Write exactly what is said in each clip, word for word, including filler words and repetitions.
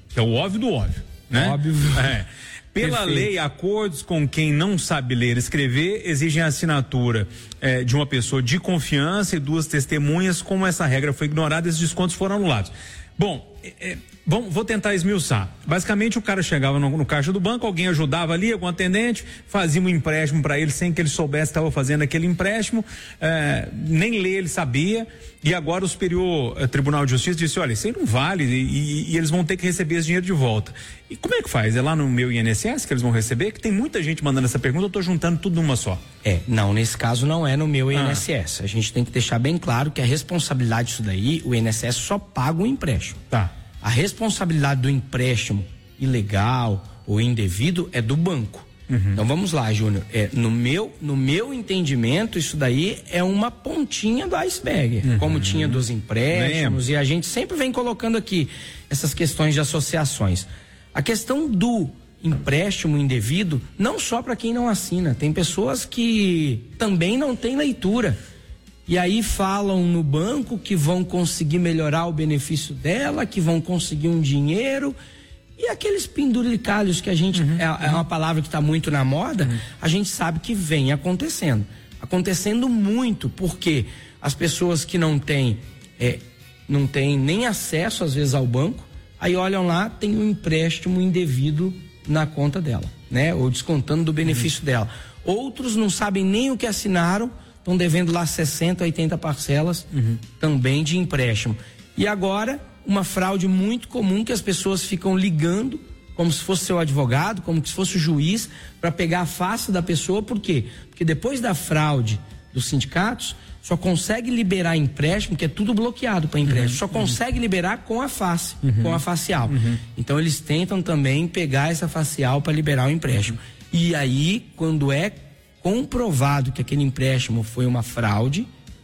que é o óbvio do óbvio, né? Óbvio. É. Pela Perfeito. lei, acordos com quem não sabe ler e escrever exigem a assinatura é, de uma pessoa de confiança e duas testemunhas. Como essa regra foi ignorada, esses descontos foram anulados. Bom, é, bom, vou tentar esmiuçar. Basicamente, o cara chegava no, no caixa do banco, alguém ajudava ali, algum atendente, fazia um empréstimo para ele sem que ele soubesse que estava fazendo aquele empréstimo, é, nem ler ele sabia, e agora o Superior é, Tribunal de Justiça disse, olha, isso aí não vale, e, e, e eles vão ter que receber esse dinheiro de volta. E como é que faz? É lá no meu I N S S que eles vão receber? Que tem muita gente mandando essa pergunta, eu estou juntando tudo numa só. É, não, nesse caso não é no meu I N S S. Ah. A gente tem que deixar bem claro que a responsabilidade disso daí, o I N S S só paga o empréstimo. Tá. A responsabilidade do empréstimo ilegal ou indevido é do banco. Uhum. Então vamos lá, Júnior. É, no meu, no meu entendimento, isso daí é uma pontinha do iceberg, uhum. como tinha dos empréstimos, Lembra. E a gente sempre vem colocando aqui essas questões de associações. A questão do empréstimo indevido, não só para quem não assina, tem pessoas que também não têm leitura. E aí falam no banco que vão conseguir melhorar o benefício dela, que vão conseguir um dinheiro. E aqueles penduricalhos que a gente, uhum, é, uhum. é uma palavra que está muito na moda, uhum. a gente sabe que vem acontecendo. Acontecendo muito, porque as pessoas que não têm, é, não têm nem acesso às vezes ao banco, aí olham lá, tem um empréstimo indevido na conta dela, né? Ou descontando do benefício uhum. dela. Outros não sabem nem o que assinaram, estão devendo lá sessenta, oitenta parcelas uhum. também de empréstimo. E agora, uma fraude muito comum que as pessoas ficam ligando, como se fosse seu advogado, como se fosse o juiz, para pegar a face da pessoa. Por quê? Porque depois da fraude dos sindicatos, só consegue liberar empréstimo, que é tudo bloqueado para empréstimo, uhum. só consegue uhum. liberar com a face, uhum. com a facial. Uhum. Então eles tentam também pegar essa facial para liberar o empréstimo. Uhum. E aí, quando é comprovado que aquele empréstimo foi uma fraude,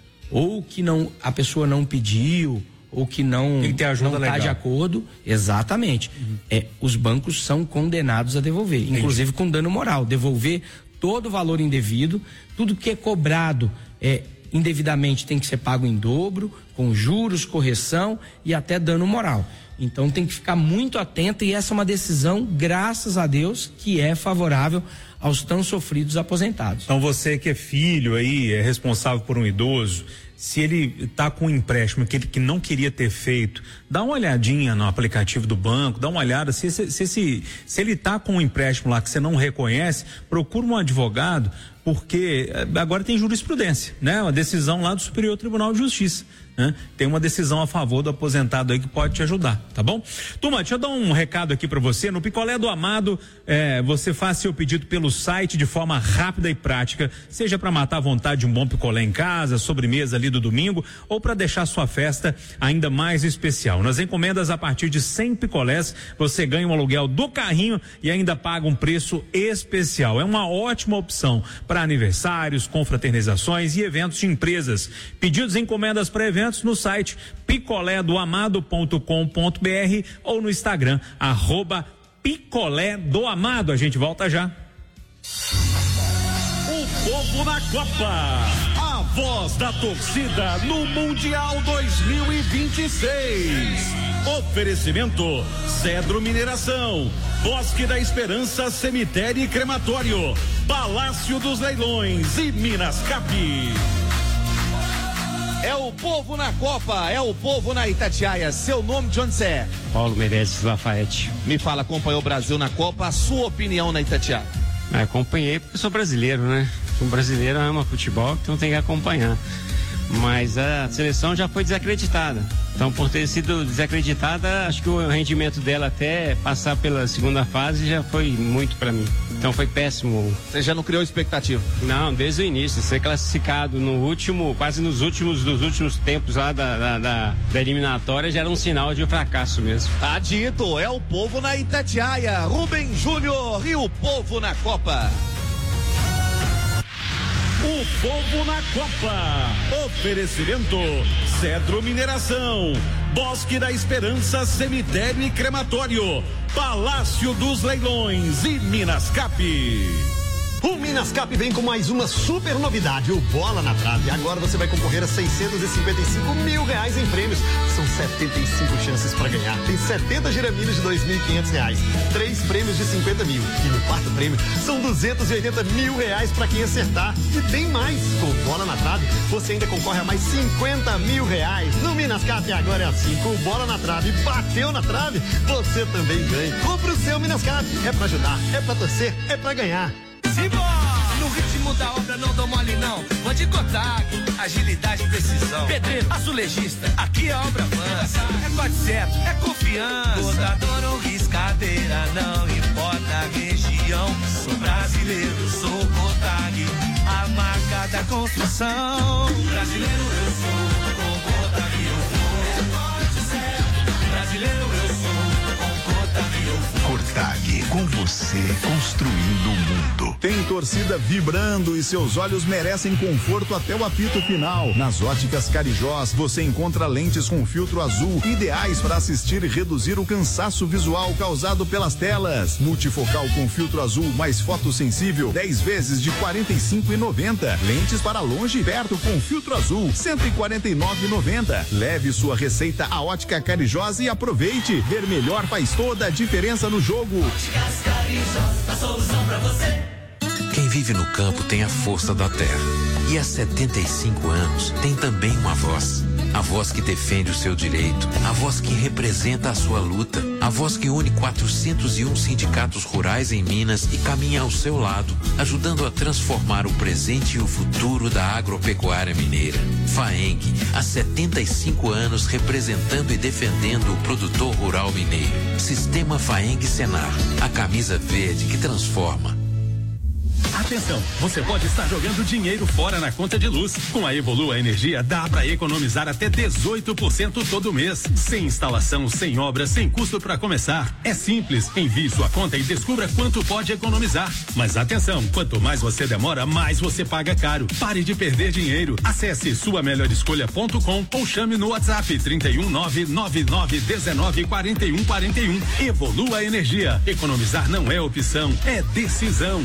ou que não, a pessoa não pediu, ou que não está de acordo, exatamente, uhum. é, os bancos são condenados a devolver, Entendi. inclusive com dano moral, devolver todo o valor indevido, tudo que é cobrado é, indevidamente tem que ser pago em dobro, com juros, correção e até dano moral. Então tem que ficar muito atento, e essa é uma decisão, graças a Deus, que é favorável aos tão sofridos aposentados. Então você que é filho aí, é responsável por um idoso, se ele está com um empréstimo que ele que não queria ter feito, dá uma olhadinha no aplicativo do banco, dá uma olhada, se, se, se, se, se ele está com um empréstimo lá que você não reconhece, procura um advogado, porque agora tem jurisprudência, né? Uma decisão lá do Superior Tribunal de Justiça, né? Tem uma decisão a favor do aposentado aí que pode te ajudar, tá bom? Turma, deixa eu dar um recado aqui para você. No Picolé do Amado, é, você faz seu pedido pelo site de forma rápida e prática, seja para matar a vontade de um bom picolé em casa, sobremesa ali do domingo, ou para deixar sua festa ainda mais especial. Nas encomendas a partir de cem picolés, você ganha um aluguel do carrinho e ainda paga um preço especial. É uma ótima opção para aniversários, confraternizações e eventos de empresas. Pedidos e encomendas para eventos no site picolé do amado ponto com ponto br ou no Instagram, arroba Picolé do Amado. A gente volta já. O povo na Copa, a voz da torcida no Mundial dois mil e vinte e seis. Oferecimento Cedro Mineração, Bosque da Esperança, Cemitério e Crematório, Palácio dos Leilões e Minas Cap. É o povo na Copa, é o povo na Itatiaia. Seu nome, de onde você é? Paulo Menezes Lafayette. Me fala, acompanhou o Brasil na Copa, a sua opinião na Itatiaia? É, acompanhei porque eu sou brasileiro, né? Um brasileiro ama futebol, então tem que acompanhar. Mas a seleção já foi desacreditada. Então, por ter sido desacreditada, acho que o rendimento dela até passar pela segunda fase já foi muito pra mim. Então foi péssimo. Você já não criou expectativa? Não, desde o início. Ser classificado no último, quase nos últimos dos últimos tempos lá da, da, da, da eliminatória já era um sinal de um fracasso mesmo. Tá dito, é o povo na Itatiaia. Rubem Júnior e o povo na Copa. O povo na Copa. Oferecimento Cedro Mineração, Bosque da Esperança, Cemitério e Crematório, Palácio dos Leilões e Minas Cap. O Minascap vem com mais uma super novidade, o Bola na Trave. Agora você vai concorrer a seiscentos e cinquenta e cinco mil reais em prêmios. São setenta e cinco chances para ganhar. Tem setenta giramilhos de dois mil e quinhentos reais. Três prêmios de cinquenta mil. E no quarto prêmio são duzentos e oitenta mil reais para quem acertar. E tem mais. Com Bola na Trave, você ainda concorre a mais cinquenta mil reais. No Minascap agora é assim. Com Bola na Trave, bateu na trave, você também ganha. Compre o seu Minascap. É pra ajudar, é pra torcer, é pra ganhar. Simbora! No ritmo da obra não dou mole não. Vou de Cotag, agilidade e precisão. Pedreiro, azulejista, aqui a obra avança. É bate certo, é confiança. Botador ou riscadeira, não importa a região. Sou brasileiro, sou Cotag, a marca da construção. Brasileiro eu sou, com Cotag eu vou. Brasileiro eu sou, com Cotag eu vou. Cotag, com você, construindo o mundo. Tem torcida vibrando e seus olhos merecem conforto até o apito final. Nas Óticas Carijós, você encontra lentes com filtro azul, ideais para assistir e reduzir o cansaço visual causado pelas telas. Multifocal com filtro azul mais fotossensível, dez vezes de quarenta e cinco reais e noventa centavos. Lentes para longe e perto com filtro azul, cento e quarenta e nove reais e noventa centavos. Leve sua receita à Ótica Carijós e aproveite. Ver melhor faz toda a diferença no jogo. Óticas Carijós, a solução pra você. Quem vive no campo tem a força da terra. E há setenta e cinco anos tem também uma voz. A voz que defende o seu direito. A voz que representa a sua luta. A voz que une quatrocentos e um sindicatos rurais em Minas e caminha ao seu lado, ajudando a transformar o presente e o futuro da agropecuária mineira. FAENG, há setenta e cinco anos representando e defendendo o produtor rural mineiro. Sistema FAENG Senar, a camisa verde que transforma. Atenção, você pode estar jogando dinheiro fora na conta de luz. Com a Evolua Energia dá para economizar até dezoito por cento todo mês. Sem instalação, sem obra, sem custo para começar. É simples, envie sua conta e descubra quanto pode economizar. Mas atenção, quanto mais você demora, mais você paga caro. Pare de perder dinheiro. Acesse sua melhor escolha ponto com ou chame no WhatsApp trinta e um, nove nove nove, dezenove, quarenta e um, quarenta e um. Evolua Energia. Economizar não é opção, é decisão.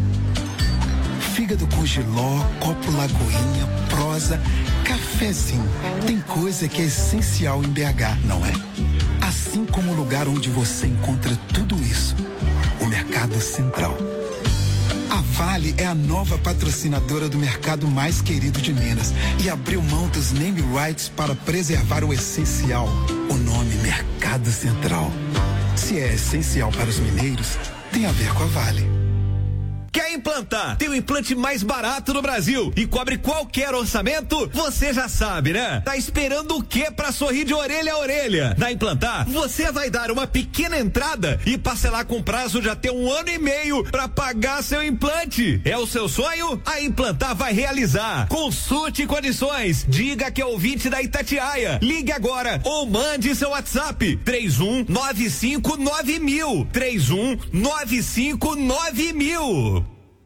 Fígado com jiló, copo Lagoinha, prosa, cafezinho. Tem coisa que é essencial em B H, não é? Assim como o lugar onde você encontra tudo isso, o Mercado Central. A Vale é a nova patrocinadora do mercado mais querido de Minas e abriu mão dos name rights para preservar o essencial, o nome Mercado Central. Se é essencial para os mineiros, tem a ver com a Vale. Quer implantar? Tem o implante mais barato no Brasil e cobre qualquer orçamento? Você já sabe, né? Tá esperando o quê pra sorrir de orelha a orelha? Na Implantar, você vai dar uma pequena entrada e parcelar com prazo de até um ano e meio pra pagar seu implante. É o seu sonho? A Implantar vai realizar. Consulte condições. Diga que é ouvinte da Itatiaia. Ligue agora ou mande seu WhatsApp. três um nove cinco nove mil. três um nove cinco nove mil.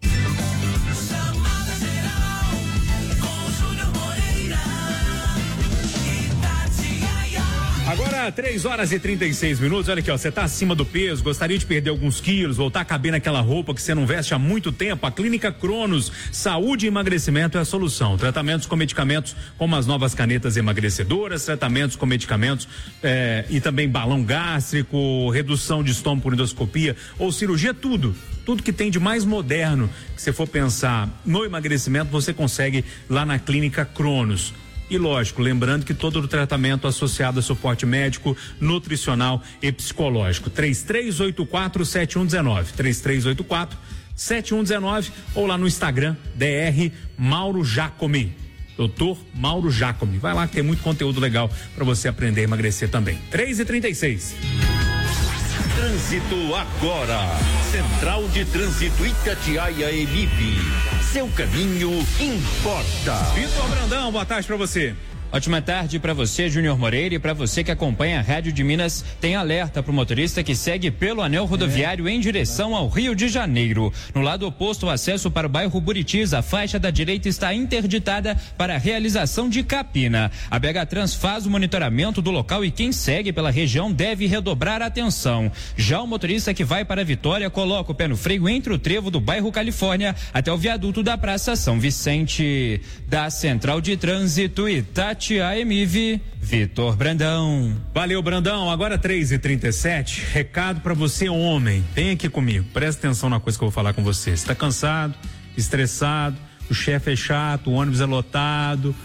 Agora, três horas e trinta e seis minutos. Olha aqui, ó. Você tá acima do peso, gostaria de perder alguns quilos, voltar a caber naquela roupa que você não veste há muito tempo? A Clínica Cronos Saúde e Emagrecimento é a solução. Tratamentos com medicamentos como as novas canetas emagrecedoras, tratamentos com medicamentos eh, e também balão gástrico, redução de estômago por endoscopia ou cirurgia, tudo. Tudo que tem de mais moderno que você for pensar no emagrecimento, você consegue lá na Clínica Cronos. E lógico, lembrando que todo o tratamento associado a suporte médico, nutricional e psicológico. três três oito quatro, sete um um nove, três três oito quatro, sete um um nove ou lá no Instagram, D R Mauro Jacome. doutor Mauro Jacome. Vai lá que tem muito conteúdo legal para você aprender a emagrecer também. três e trinta e seis. Trânsito agora. Central de Trânsito Itatiaia Emip. Seu caminho importa. Vitor Brandão, boa tarde pra você. Ótima tarde para você, Júnior Moreira, e para você que acompanha a Rádio de Minas. Tem alerta para o motorista que segue pelo anel rodoviário é. em direção ao Rio de Janeiro. No lado oposto, o acesso para o bairro Buritis, a faixa da direita está interditada para a realização de capina. A B H Trans faz o monitoramento do local e quem segue pela região deve redobrar a atenção. Já o motorista que vai para Vitória coloca o pé no freio entre o trevo do bairro Califórnia até o viaduto da Praça São Vicente. Da Central de Trânsito Itatiaia-Emive, Vitor Brandão. Valeu, Brandão. Agora três e trinta e sete. Recado pra você, homem. Vem aqui comigo. Presta atenção na coisa que eu vou falar com você. Você tá cansado, estressado, o chefe é chato, o ônibus é lotado,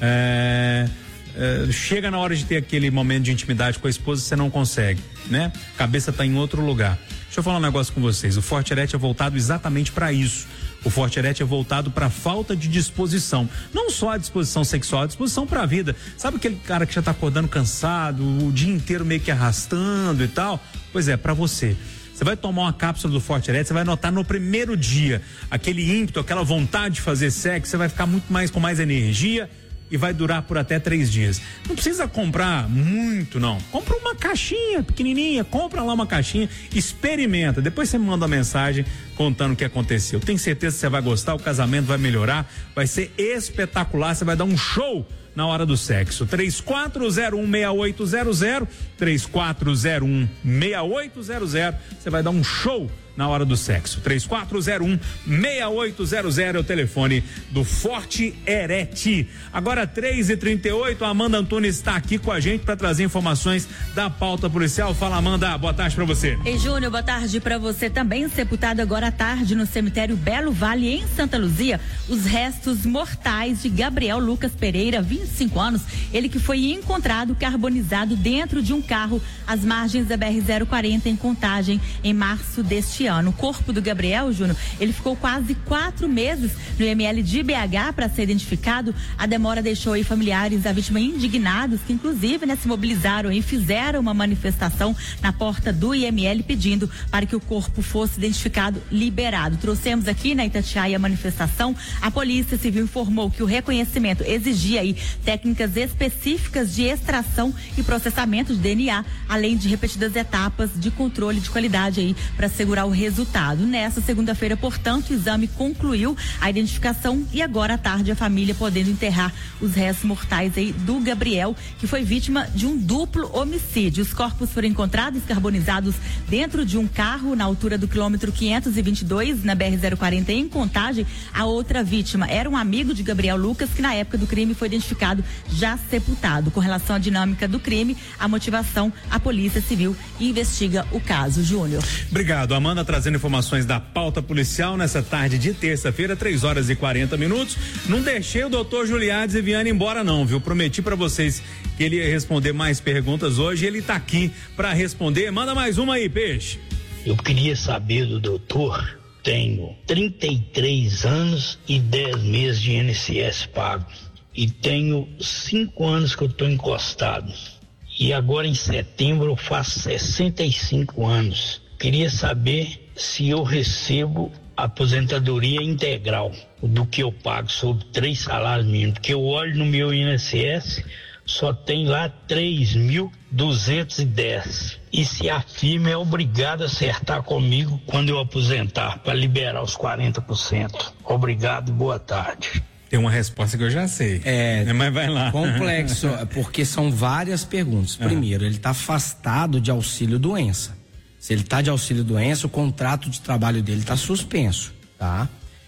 é, é, chega na hora de ter aquele momento de intimidade com a esposa, você não consegue, né? A cabeça tá em outro lugar. Deixa eu falar um negócio com vocês. O Forte Erete é voltado exatamente para isso. O Forte Erete é voltado para falta de disposição, não só a disposição sexual, a disposição para a vida. Sabe aquele cara que já tá acordando cansado, o dia inteiro meio que arrastando e tal? Pois é, para você. Você vai tomar uma cápsula do Forte Erete, você vai notar no primeiro dia aquele ímpeto, aquela vontade de fazer sexo, você vai ficar muito mais com mais energia e vai durar por até três dias. Não precisa comprar muito, não. Compra uma caixinha pequenininha, compra lá uma caixinha, experimenta. Depois você me manda uma mensagem contando o que aconteceu. Tenho certeza que você vai gostar, o casamento vai melhorar, vai ser espetacular, você vai dar um show na hora do sexo. três quatro zero um seis oito zero zero, três quatro zero um seis oito zero zero, você vai dar um show na hora do sexo. três quatro zero um seis oito zero zero é o telefone do Forte Erete. Agora três e trinta e oito, a Amanda Antunes está aqui com a gente para trazer informações da pauta policial. Fala, Amanda, boa tarde para você. Ei, Júnior, boa tarde para você também. Sepultado agora à tarde no cemitério Belo Vale, em Santa Luzia, os restos mortais de Gabriel Lucas Pereira, vinte e cinco anos, ele que foi encontrado carbonizado dentro de um carro às margens da B R zero quarenta em Contagem em março deste ano. O corpo do Gabriel, Júnior, ele ficou quase quatro meses no I M L de B H para ser identificado. A demora deixou aí familiares da vítima indignados, que inclusive, né, se mobilizaram e fizeram uma manifestação na porta do I M L pedindo para que o corpo fosse identificado, liberado. Trouxemos aqui na Itatiaia a manifestação. A Polícia Civil informou que o reconhecimento exigia aí técnicas específicas de extração e processamento de D N A, além de repetidas etapas de controle de qualidade aí para assegurar o resultado. Nessa segunda-feira, portanto, o exame concluiu a identificação e agora à tarde a família podendo enterrar os restos mortais aí do Gabriel, que foi vítima de um duplo homicídio. Os corpos foram encontrados carbonizados dentro de um carro na altura do quilômetro quinhentos e vinte e dois na B R zero quarenta em Contagem. A outra vítima era um amigo de Gabriel Lucas, que na época do crime foi identificado já sepultado. Com relação à dinâmica do crime, a motivação, a Polícia Civil investiga o caso. Júnior. Obrigado, Amanda, trazendo informações da pauta policial nessa tarde de terça-feira, três horas e quarenta minutos. Não deixei o doutor Juliades e Viana embora não, viu? Prometi para vocês que ele ia responder mais perguntas hoje, ele tá aqui para responder. Manda mais uma aí, Peixe. Eu queria saber do doutor, tenho trinta e três anos e dez meses de I N S S pago e tenho cinco anos que eu tô encostado e agora em setembro eu faço sessenta e cinco anos. Queria saber se eu recebo aposentadoria integral do que eu pago sobre três salários mínimos, porque eu olho no meu I N S S, só tem lá três mil duzentos e dez. E se a firma é obrigada a acertar comigo quando eu aposentar, para liberar os quarenta por cento. Obrigado e boa tarde. Tem uma resposta que eu já sei. É, mas vai lá. Complexo, porque são várias perguntas. Primeiro, ele está afastado de auxílio-doença. Se ele está de auxílio-doença, o contrato de trabalho dele está suspenso, tá?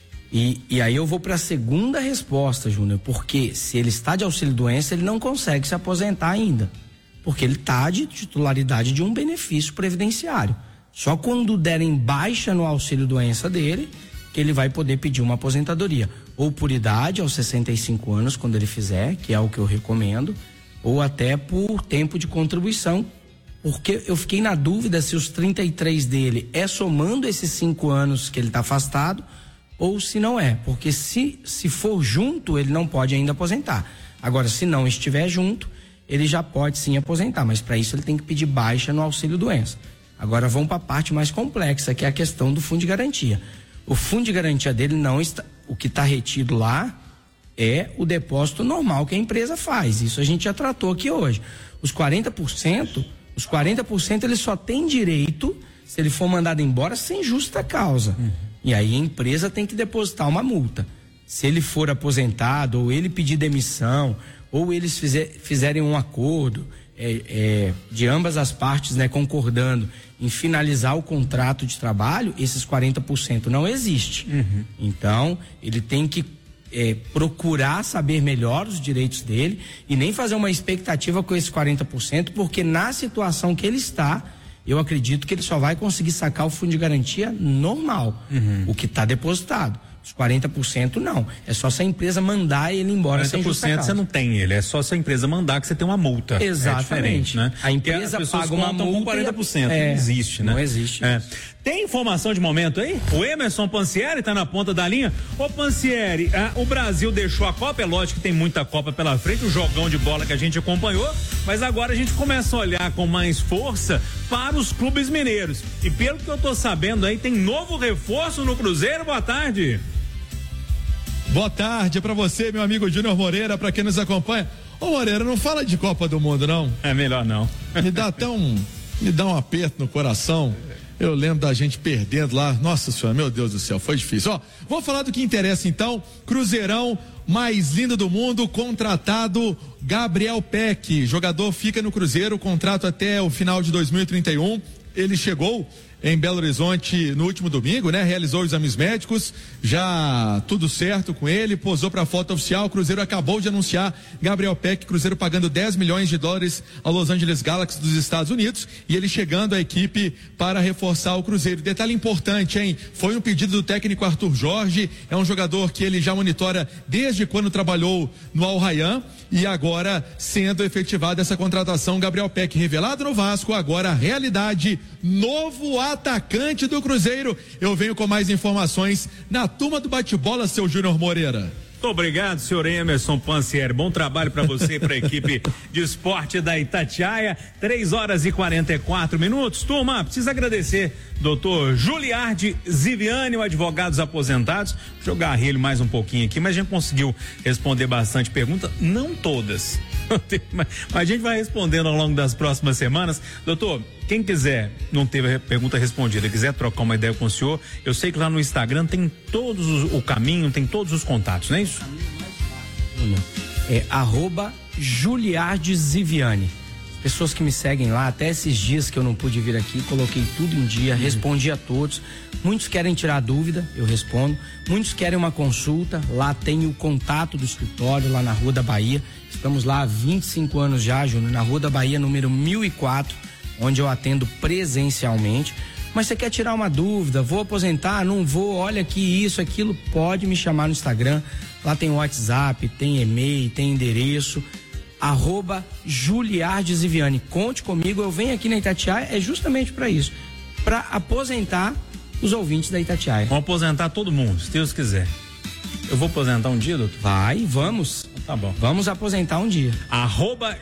E, e aí eu vou para a segunda resposta, Júnior, porque se ele está de auxílio-doença, ele não consegue se aposentar ainda, porque ele está de titularidade de um benefício previdenciário. Só quando derem baixa no auxílio-doença dele, que ele vai poder pedir uma aposentadoria, ou por idade, aos sessenta e cinco anos, quando ele fizer, que é o que eu recomendo, ou até por tempo de contribuição, porque eu fiquei na dúvida se os trinta e três dele é somando esses cinco anos que ele está afastado ou se não é, porque se, se for junto, ele não pode ainda aposentar. Agora, se não estiver junto, ele já pode sim aposentar, mas para isso ele tem que pedir baixa no auxílio-doença. Agora vamos para a parte mais complexa, que é a questão do fundo de garantia. O fundo de garantia dele não está, o que está retido lá é o depósito normal que a empresa faz. Isso a gente já tratou aqui hoje. Os quarenta por cento, os quarenta por cento ele só tem direito se ele for mandado embora sem justa causa. Uhum. E aí a empresa tem que depositar uma multa. Se ele for aposentado, ou ele pedir demissão, ou eles fizer, fizerem um acordo é, é, de ambas as partes, né, concordando em finalizar o contrato de trabalho, esses quarenta por cento não existe. Uhum. Então, ele tem que É, procurar saber melhor os direitos dele e nem fazer uma expectativa com esses quarenta por cento, porque na situação que ele está, eu acredito que ele só vai conseguir sacar o fundo de garantia normal, uhum. o que está depositado. Os quarenta por cento não, é só se a empresa mandar ele embora sem justa causa. Você não tem ele, é só se a empresa mandar que você tem uma multa. Exatamente. É né? A empresa a paga uma multa com quarenta por cento, é, não existe, né? Não existe. É. Tem informação de momento aí? O Emerson Pansieri tá na ponta da linha. Ô Pansieri, ah, o Brasil deixou a Copa, é lógico que tem muita Copa pela frente, o jogão de bola que a gente acompanhou, mas agora a gente começa a olhar com mais força para os clubes mineiros. E pelo que eu tô sabendo aí, tem novo reforço no Cruzeiro. Boa tarde. Boa tarde pra você, meu amigo Júnior Moreira, pra quem nos acompanha. Ô Moreira, não fala de Copa do Mundo, não. É melhor não. Me dá até um, me dá um aperto no coração. Eu lembro da gente perdendo lá. Nossa senhora, meu Deus do céu, foi difícil. Ó, vou falar do que interessa então. Cruzeirão mais lindo do mundo, contratado Gabriel Peck. Jogador fica no Cruzeiro, contrato até o final de dois mil e trinta e um. Ele chegou em Belo Horizonte no último domingo, né? Realizou exames médicos, já tudo certo com ele, posou para a foto oficial. O Cruzeiro acabou de anunciar Gabriel Peck, Cruzeiro pagando dez milhões de dólares ao Los Angeles Galaxy dos Estados Unidos, e ele chegando à equipe para reforçar o Cruzeiro. Detalhe importante, hein? Foi um pedido do técnico Arthur Jorge, é um jogador que ele já monitora desde quando trabalhou no Al Rayyan, e agora sendo efetivada essa contratação, Gabriel Peck revelado no Vasco, agora a realidade, novo atacante do Cruzeiro. Eu venho com mais informações na turma do bate-bola, seu Júnior Moreira. Muito obrigado, senhor Emerson Pansieri. Bom trabalho para você e para a equipe de esporte da Itatiaia. três horas e quarenta e quatro minutos. Turma, preciso agradecer doutor Juliardi Ziviani, o Advogados Aposentados. Deixa eu agarrar ele mais um pouquinho aqui, mas a gente conseguiu responder bastante pergunta, não todas. Mas a gente vai respondendo ao longo das próximas semanas. Doutor, quem quiser, não teve a pergunta respondida, quiser trocar uma ideia com o senhor, eu sei que lá no Instagram tem todos os, o caminho, tem todos os contatos, não é isso? É arroba Juliardi Ziviani. Pessoas que me seguem lá, até esses dias que eu não pude vir aqui, coloquei tudo em dia, respondi a todos. Muitos querem tirar dúvida, eu respondo. Muitos querem uma consulta, lá tem o contato do escritório, lá na Rua da Bahia. Estamos lá há vinte e cinco anos já, Júnior, na Rua da Bahia, número mil e quatro, onde eu atendo presencialmente. Mas você quer tirar uma dúvida, vou aposentar, não vou, olha aqui isso, aquilo, pode me chamar no Instagram. Lá tem WhatsApp, tem e-mail, tem endereço. Arroba Juliardi Ziviani. Conte comigo, eu venho aqui na Itatiaia, é justamente para isso, para aposentar os ouvintes da Itatiaia. Vamos aposentar todo mundo, se Deus quiser. Eu vou aposentar um dia, doutor? Vai, vamos. Tá bom. Vamos aposentar um dia. Arroba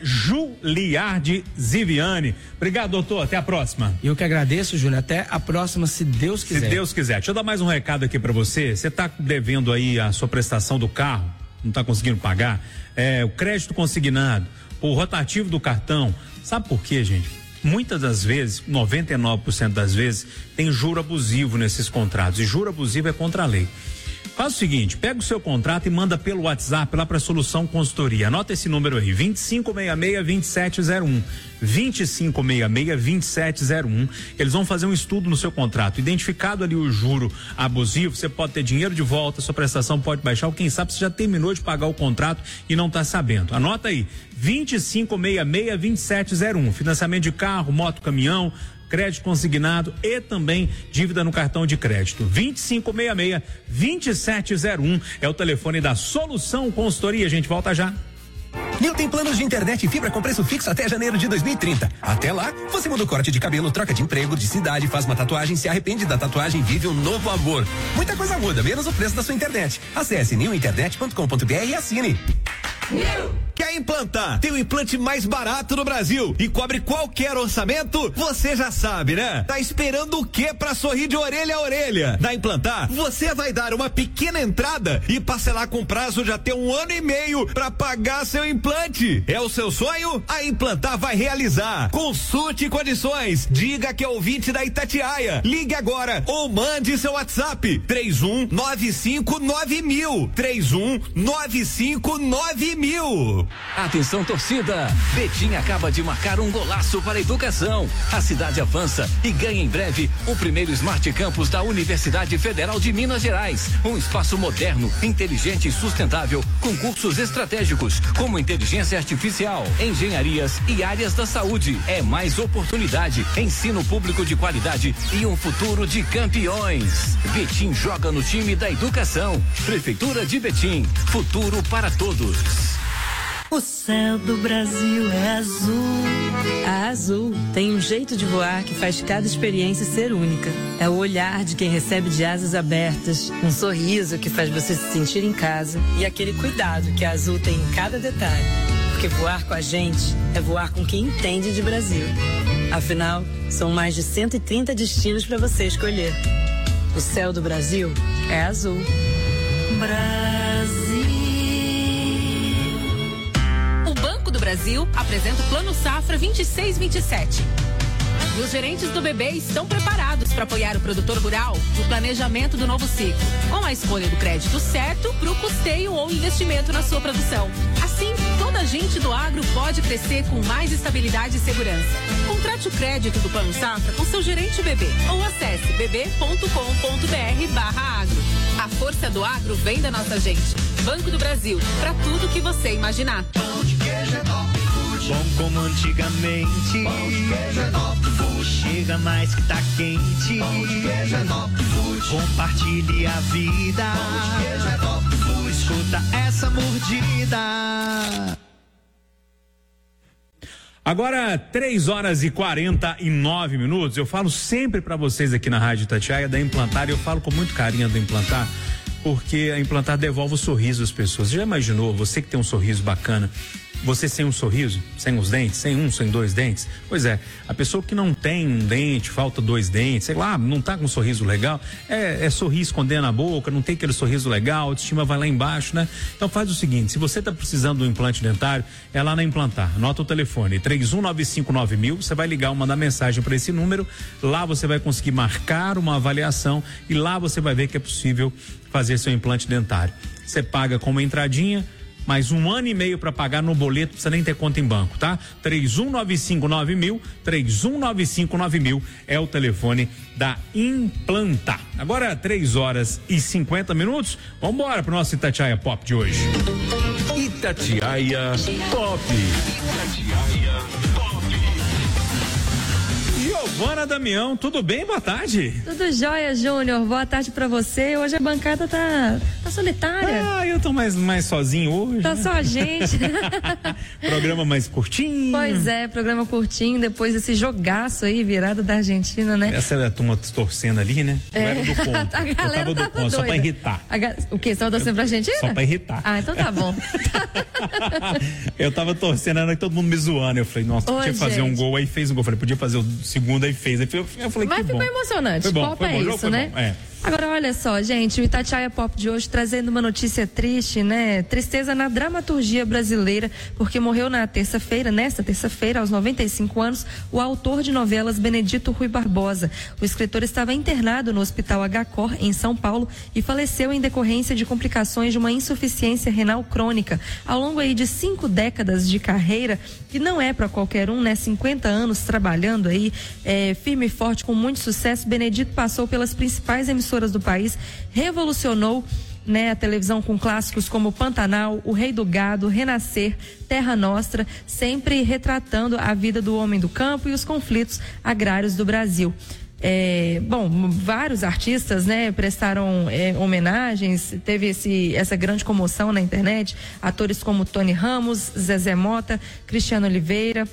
Juliardi Ziviani. Obrigado, doutor. Até a próxima. Eu que agradeço, Júnior. Até a próxima, se Deus quiser. Se Deus quiser. Deixa eu dar mais um recado aqui para você. Você tá devendo aí a sua prestação do carro, não tá conseguindo pagar? É, o crédito consignado, o rotativo do cartão. Sabe por quê, gente? Muitas das vezes, noventa e nove por cento das vezes, tem juro abusivo nesses contratos. E juro abusivo é contra a lei. Faz o seguinte, pega o seu contrato e manda pelo WhatsApp lá para Solução Consultoria. Anota esse número aí, vinte e cinco sessenta e seis, vinte e sete zero um. vinte e cinco sessenta e seis, vinte e sete zero um. Eles vão fazer um estudo no seu contrato. Identificado ali o juro abusivo, você pode ter dinheiro de volta, sua prestação pode baixar, ou quem sabe você já terminou de pagar o contrato e não está sabendo. Anota aí, vinte e cinco sessenta e seis, vinte e sete zero um. Financiamento de carro, moto, caminhão, crédito consignado e também dívida no cartão de crédito. vinte e cinco sessenta e seis, vinte e sete zero um é o telefone da Solução Consultoria. A gente volta já. Nil tem planos de internet e fibra com preço fixo até janeiro de dois mil e trinta. Até lá, você muda o corte de cabelo, troca de emprego, de cidade, faz uma tatuagem, se arrepende da tatuagem e vive um novo amor. Muita coisa muda, menos o preço da sua internet. Acesse nil internet ponto com ponto br e assine. Quer Na Implantar, tem o implante mais barato do Brasil e cobre qualquer orçamento, você já sabe, né? Tá esperando o quê pra sorrir de orelha a orelha? Na Implantar, você vai dar uma pequena entrada e parcelar com prazo de até um ano e meio pra pagar seu implante. É o seu sonho? A Implantar vai realizar. Consulte condições. Diga que é ouvinte da Itatiaia. Ligue agora ou mande seu WhatsApp três um nove cinco nove mil. três um nove cinco nove mil. Atenção, torcida! Betim acaba de marcar um golaço para a educação. A cidade avança e ganha em breve o primeiro Smart Campus da Universidade Federal de Minas Gerais. Um espaço moderno, inteligente e sustentável, com cursos estratégicos como inteligência artificial, engenharias e áreas da saúde. É mais oportunidade, ensino público de qualidade e um futuro de campeões. Betim joga no time da educação. Prefeitura de Betim, futuro para todos. O céu do Brasil é azul. A Azul tem um jeito de voar que faz cada experiência ser única. É o olhar de quem recebe de asas abertas, um sorriso que faz você se sentir em casa e aquele cuidado que a Azul tem em cada detalhe. Porque voar com a gente é voar com quem entende de Brasil. Afinal, são mais de cento e trinta destinos para você escolher. O céu do Brasil é azul. Brasil. Do Brasil apresenta o Plano Safra vinte e seis vinte e sete. E os gerentes do B B estão preparados para apoiar o produtor rural no planejamento do novo ciclo, com a escolha do crédito certo para o custeio ou investimento na sua produção. Assim, toda a gente do agro pode crescer com mais estabilidade e segurança. Contrate o crédito do Plano Safra com seu gerente B B ou acesse bb ponto com ponto br barra agro. A força do agro vem da nossa gente. Banco do Brasil, para tudo que você imaginar. Pão de queijo é Top Food. Bom como antigamente. Pão de queijo é Top Food. Chega mais que tá quente. Pão de queijo é Top Food. Compartilhe a vida. Pão de queijo é Top Food. Escuta essa mordida. Agora, três horas e quarenta e nove minutos. Eu falo sempre para vocês aqui na Rádio Itatiaia da Implantar, e eu falo com muito carinho do Implantar, porque a Implantar devolve o sorriso às pessoas. Você já imaginou, você que tem um sorriso bacana, você sem um sorriso, sem os dentes, sem um, sem dois dentes? Pois é, a pessoa que não tem um dente, falta dois dentes, sei lá, não tá com um sorriso legal, é, é sorrir escondendo a boca, não tem aquele sorriso legal, a autoestima vai lá embaixo, né? Então faz o seguinte, se você tá precisando de um implante dentário, é lá na Implantar, anota o telefone, três um nove cinco nove mil, você vai ligar ou mandar mensagem para esse número, lá você vai conseguir marcar uma avaliação e lá você vai ver que é possível fazer seu implante dentário. Você paga com uma entradinha, mais um ano e meio para pagar no boleto, não precisa nem ter conta em banco, tá? três um nove cinco nove mil, três um nove cinco nove mil é o telefone da Implantar. Agora, três horas e cinquenta minutos, vamos embora pro nosso Itatiaia Pop de hoje. Itatiaia Pop. Itatiaia Pop. Giovana Damião, tudo bem? Boa tarde. Tudo jóia, Júnior. Boa tarde pra você. Hoje a bancada tá, tá solitária. Ah, eu tô mais, mais sozinho hoje. Tá né? só a gente. Programa mais curtinho. Pois é, programa curtinho, depois desse jogaço aí, virada da Argentina, né? Essa era a turma torcendo ali, né? É. Eu era do ponto. A galera eu tava do ponto, doida. Só pra irritar. Ga... O quê? Só torcendo pra Argentina? Só pra irritar. Ah, então tá bom. Eu tava torcendo, era todo mundo me zoando. Eu falei, nossa, Ô, podia fazer gente. um gol, aí fez um gol. Eu falei, podia fazer o segundo, aí fez. Aí eu falei, Mas que ficou bom. emocionante. Foi bom, Pop foi bom, é o jogo isso, foi né? bom, é. Agora, olha só, gente, o Itatiaia Pop de hoje trazendo uma notícia triste, né? Tristeza na dramaturgia brasileira, porque morreu na terça-feira, nesta terça-feira, aos noventa e cinco anos, o autor de novelas Benedito Rui Barbosa. O escritor estava internado no Hospital H C O R, em São Paulo, e faleceu em decorrência de complicações de uma insuficiência renal crônica. Ao longo aí de cinco décadas de carreira, que não é para qualquer um, né? cinquenta anos trabalhando aí, é, firme e forte, com muito sucesso, Benedito passou pelas principais emissoras do país, revolucionou, né, a televisão com clássicos como Pantanal, O Rei do Gado, Renascer, Terra Nostra, sempre retratando a vida do homem do campo e os conflitos agrários do Brasil. É, bom, vários artistas, né, prestaram é, homenagens, teve esse, essa grande comoção na internet, atores como Tony Ramos, Zezé Mota, Cristiano Oliveira,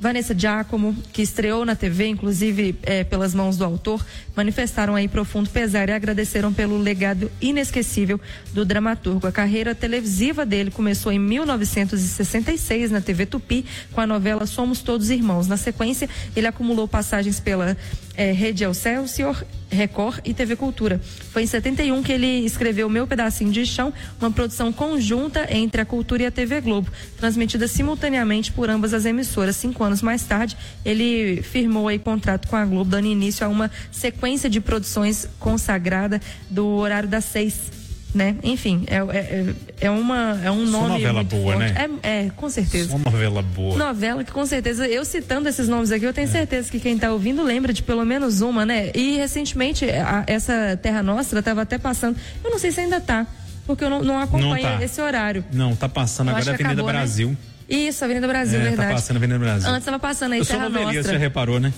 Vanessa Giacomo, que estreou na T V, inclusive é, pelas mãos do autor, manifestaram aí profundo pesar e agradeceram pelo legado inesquecível do dramaturgo. A carreira televisiva dele começou em mil novecentos e sessenta e seis na T V Tupi, com a novela Somos Todos Irmãos. Na sequência, ele acumulou passagens pela é, Rede Excelsior, Record e T V Cultura. Foi em setenta e um que ele escreveu Meu Pedacinho de Chão, uma produção conjunta entre a Cultura e a T V Globo, transmitida simultaneamente por ambas as emissoras. Cinco anos mais tarde, ele firmou aí contrato com a Globo, dando início a uma sequência de produções consagrada do horário das seis. Né? Enfim, é, é, é, uma, é um nome. Só novela muito boa, forte. Né? É, é, com certeza. Só novela boa. Novela que com certeza, eu citando esses nomes aqui, eu tenho é. certeza que quem está ouvindo lembra de pelo menos uma, né? E recentemente, a, essa Terra Nostra estava até passando, eu não sei se ainda tá, porque eu não, não acompanho não tá. esse horário. Não, tá passando eu agora a Avenida acabou, Brasil. Né? Isso, Avenida Brasil, é, verdade. Tá passando a Avenida Brasil. Antes estava passando aí eu Terra Nostra. Você já reparou, né?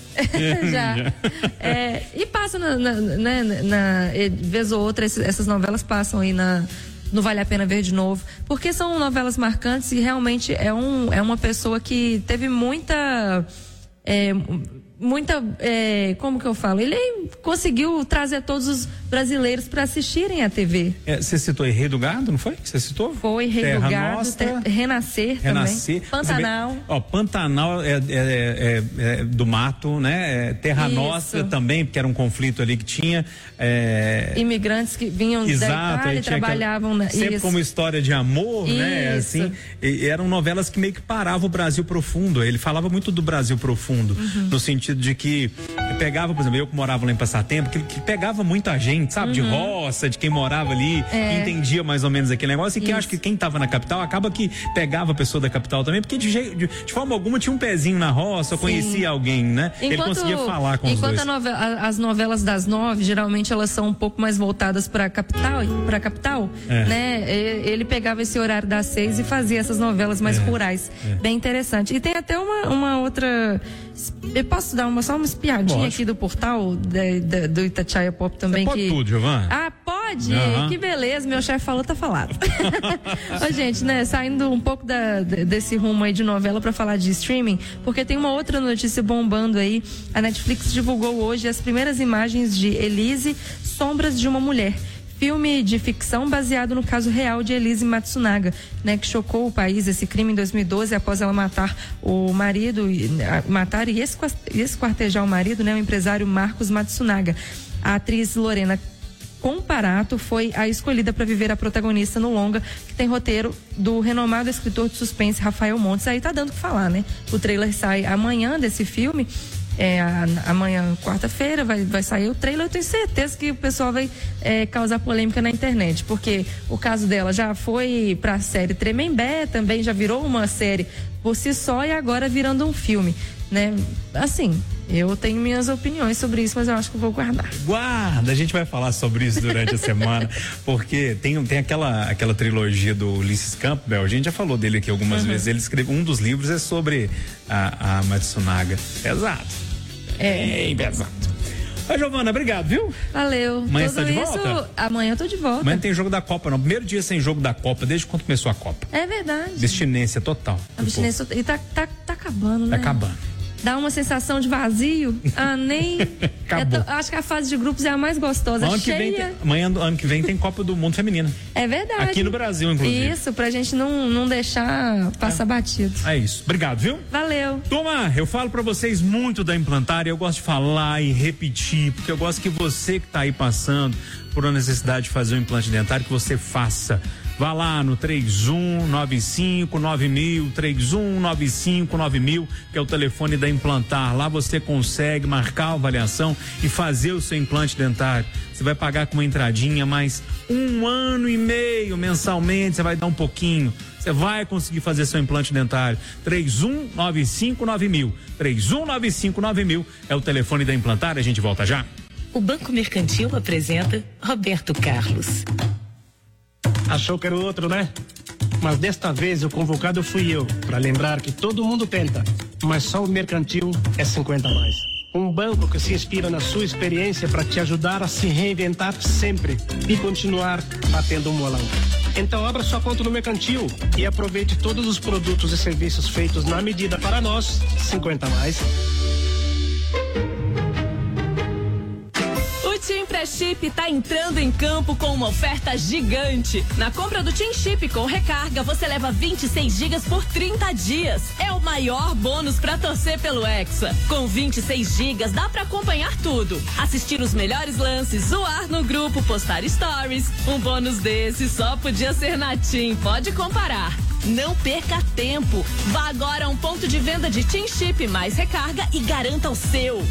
já. É, e passa na, na, na, na vez ou outra, essas novelas passam aí na no Vale a Pena Ver de Novo, porque são novelas marcantes e realmente é, um, é uma pessoa que teve muita é, muita, é, como que eu falo, ele conseguiu trazer todos os brasileiros para assistirem a T V. É, você citou aí Rei do Gado, não foi? Você citou? Foi, Rei Terra do Gado, Nostra, ter, Renascer, Renascer também, Pantanal. Vê, ó, Pantanal é, é, é, é do mato, né? É, Terra Isso. Nostra também, porque era um conflito ali que tinha. É... Imigrantes que vinham Exato, da Itália e trabalhavam aquela, na... sempre Isso. como história de amor, Isso. né? Assim, e, eram novelas que meio que paravam o Brasil profundo. Ele falava muito do Brasil profundo, uhum. no sentido de que pegava, por exemplo, eu que morava lá em Passatempo, que, que pegava muita gente, sabe? Uhum. De roça, de quem morava ali, é. que entendia mais ou menos aquele negócio. E quem acha que quem estava na capital acaba que pegava a pessoa da capital também, porque de, de, de forma alguma tinha um pezinho na roça, conhecia alguém, né? Enquanto, ele conseguia falar com os dois. Enquanto novela, as novelas das nove, geralmente elas são um pouco mais voltadas para a capital, para capital, é. né? Ele pegava esse horário das seis e fazia essas novelas mais é. rurais. É. Bem interessante. E tem até uma, uma outra... Eu posso dar uma, só uma espiadinha Lógico. aqui do portal de, de, do Itatiaia Pop também. Você pode que... tudo, Giovana? Ah, pode? Uhum. Que beleza, meu chefe falou, tá falado. Ô, gente, né, saindo um pouco da, desse rumo aí de novela para falar de streaming, porque tem uma outra notícia bombando aí. A Netflix divulgou hoje as primeiras imagens de Elise, Sombras de uma Mulher. Filme de ficção baseado no caso real de Elise Matsunaga, né, que chocou o país. Esse crime em dois mil e doze, após ela matar o marido, matar e esquartejar o marido, né, o empresário Marcos Matsunaga. A atriz Lorena Comparato foi a escolhida para viver a protagonista no longa, que tem roteiro do renomado escritor de suspense Rafael Montes. Aí tá dando o que falar, né? O trailer sai amanhã desse filme. É, amanhã, quarta-feira, vai, vai sair o trailer. Eu tenho certeza que o pessoal vai é, causar polêmica na internet, porque o caso dela já foi pra série Tremembé, também já virou uma série por si só e agora virando um filme, né? Assim, eu tenho minhas opiniões sobre isso, mas eu acho que eu vou guardar. Guarda, a gente vai falar sobre isso durante a semana, porque tem, tem aquela, aquela trilogia do Ulisses Campbell, a gente já falou dele aqui algumas uhum. vezes. Ele escreveu, um dos livros é sobre a, a Matsunaga. Pesado. É, é pesado. Oi, Giovana, obrigado, viu? Valeu. Amanhã Tudo você tá de isso, volta? Amanhã eu tô de volta. Amanhã tem jogo da Copa, não. Primeiro dia sem jogo da Copa, desde quando começou a Copa. É verdade. Abstinência total. Abstinência total. E tá, tá, tá acabando, né? Tá acabando. Dá uma sensação de vazio. Ah, nem. Acabou. É, acho que a fase de grupos é a mais gostosa. Ano cheia. Que vem tem, amanhã, ano que vem tem Copa do Mundo Feminina. É verdade. Aqui no Brasil, inclusive. Isso, pra gente não, não deixar passar é. batido. É isso. Obrigado, viu? Valeu. Turma, eu falo pra vocês muito da Implantar e eu gosto de falar e repetir, porque eu gosto que você que tá aí passando por uma necessidade de fazer um implante dentário, que você faça. Vá lá no três um nove cinco nove mil, três um nove cinco nove mil, que é o telefone da Implantar. Lá você consegue marcar a avaliação e fazer o seu implante dentário. Você vai pagar com uma entradinha, mais um ano e meio mensalmente, você vai dar um pouquinho. Você vai conseguir fazer seu implante dentário. três um nove cinco nove mil, três um nove cinco nove mil é o telefone da Implantar. A gente volta já. O Banco Mercantil apresenta Roberto Carlos. Achou que era o outro, né? Mas desta vez o convocado fui eu, para lembrar que todo mundo tenta, mas só o Mercantil é cinquenta a mais. Um banco que se inspira na sua experiência para te ajudar a se reinventar sempre e continuar batendo um bolão. Então abra sua conta no Mercantil e aproveite todos os produtos e serviços feitos na medida para nós, cinquenta mais. O Tim Pré-Chip tá entrando em campo com uma oferta gigante. Na compra do Tim Chip com recarga, você leva vinte e seis gigas por trinta dias. É o maior bônus pra torcer pelo Hexa. Com vinte e seis gigas dá pra acompanhar tudo. Assistir os melhores lances, zoar no grupo, postar stories. Um bônus desse só podia ser na Tim. Pode comparar. Não perca tempo. Vá agora a um ponto de venda de Tim Chip mais recarga e garanta o seu.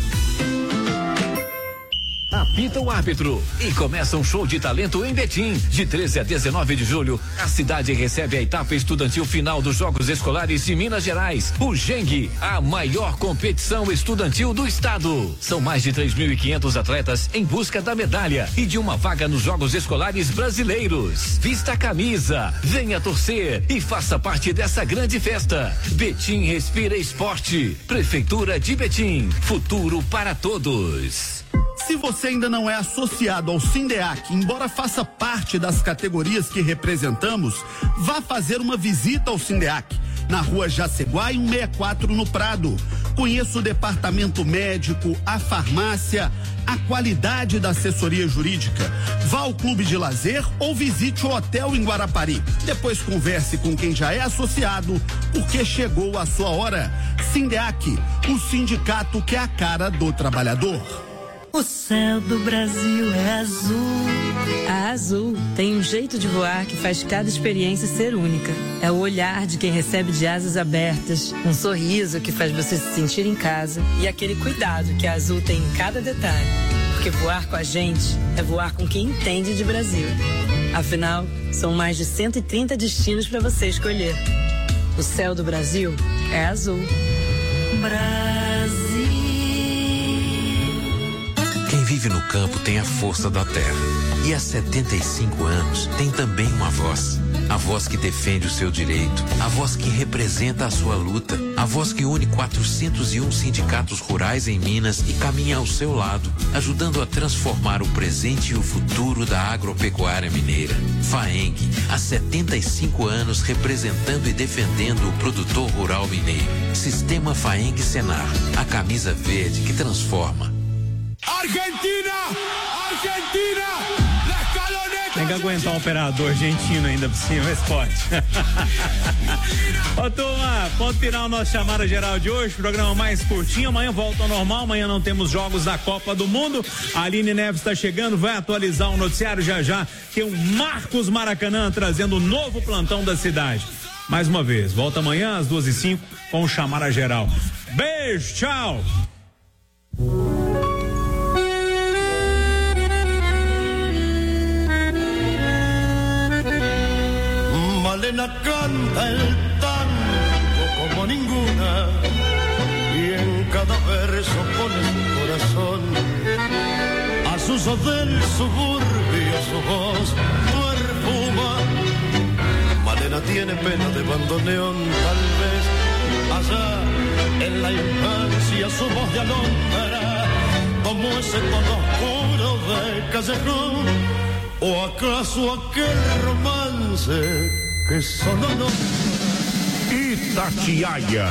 Apita o árbitro e começa um show de talento em Betim. De treze a dezenove de julho, a cidade recebe a etapa estudantil final dos Jogos Escolares de Minas Gerais. O Geng, a maior competição estudantil do estado. São mais de três mil e quinhentos atletas em busca da medalha e de uma vaga nos Jogos Escolares brasileiros. Vista a camisa, venha torcer e faça parte dessa grande festa. Betim respira esporte. Prefeitura de Betim, futuro para todos. Se você ainda não é associado ao Sindeac, embora faça parte das categorias que representamos, vá fazer uma visita ao Sindeac, na rua Jaceguá, cento e sessenta e quatro, no Prado. Conheça o departamento médico, a farmácia, a qualidade da assessoria jurídica. Vá ao clube de lazer ou visite o hotel em Guarapari. Depois converse com quem já é associado, porque chegou a sua hora. Sindeac, o sindicato que é a cara do trabalhador. O céu do Brasil é azul. A Azul tem um jeito de voar que faz cada experiência ser única. É o olhar de quem recebe de asas abertas, um sorriso que faz você se sentir em casa e aquele cuidado que a Azul tem em cada detalhe. Porque voar com a gente é voar com quem entende de Brasil. Afinal, são mais de cento e trinta destinos para você escolher. O céu do Brasil é azul. Brasil. Quem vive no campo tem a força da terra. E há setenta e cinco anos tem também uma voz. A voz que defende o seu direito. A voz que representa a sua luta. A voz que une quatrocentos e um sindicatos rurais em Minas e caminha ao seu lado, ajudando a transformar o presente e o futuro da agropecuária mineira. FAENG, há setenta e cinco anos representando e defendendo o produtor rural mineiro. Sistema FAENG Senar, a camisa verde que transforma. Argentina! Argentina! Tem que aguentar um operador argentino ainda por cima, esporte. Ô turma, ponto final nossa chamada geral de hoje, programa mais curtinho, amanhã volta ao normal, amanhã não temos jogos da Copa do Mundo, a Aline Neves está chegando, vai atualizar o noticiário já já, tem o Marcos Maracanã trazendo o novo plantão da cidade. Mais uma vez, volta amanhã às duas e cinco com o chamada geral. Beijo, tchau! Malena canta el tango como ninguna y en cada verso pone su corazón. A sus del suburbio su voz perfuma. Malena tiene pena de bandoneón, tal vez allá en la infancia su voz de alondra como ese tono oscuro de callejón, o acaso aquel romance que solo no. Itatiaia.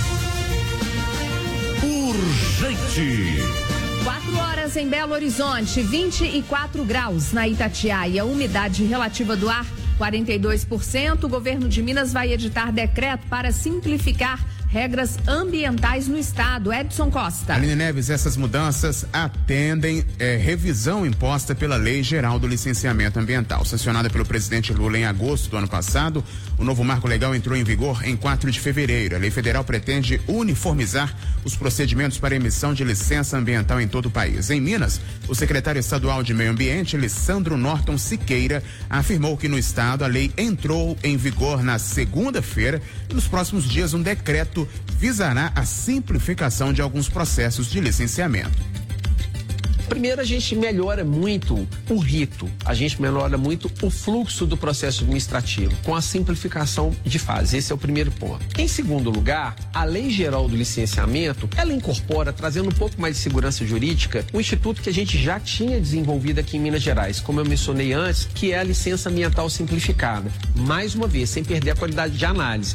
Urgente. Quatro horas em Belo Horizonte, vinte e quatro graus na Itatiaia. Umidade relativa do ar, quarenta e dois por cento. O governo de Minas vai editar decreto para simplificar regras ambientais no estado. Edson Costa. Aline Neves, essas mudanças atendem é, revisão imposta pela Lei Geral do Licenciamento Ambiental. Sancionada pelo presidente Lula em agosto do ano passado, o novo marco legal entrou em vigor em quatro de fevereiro. A lei federal pretende uniformizar os procedimentos para emissão de licença ambiental em todo o país. Em Minas, o secretário estadual de Meio Ambiente, Alessandro Norton Siqueira, afirmou que no estado a lei entrou em vigor na segunda-feira e nos próximos dias um decreto visará a simplificação de alguns processos de licenciamento. Primeiro, a gente melhora muito o rito, a gente melhora muito o fluxo do processo administrativo, com a simplificação de fase. Esse é o primeiro ponto. Em segundo lugar, a Lei Geral do Licenciamento, ela incorpora, trazendo um pouco mais de segurança jurídica, um instituto que a gente já tinha desenvolvido aqui em Minas Gerais, como eu mencionei antes, que é a licença ambiental simplificada. Mais uma vez, sem perder a qualidade de análise.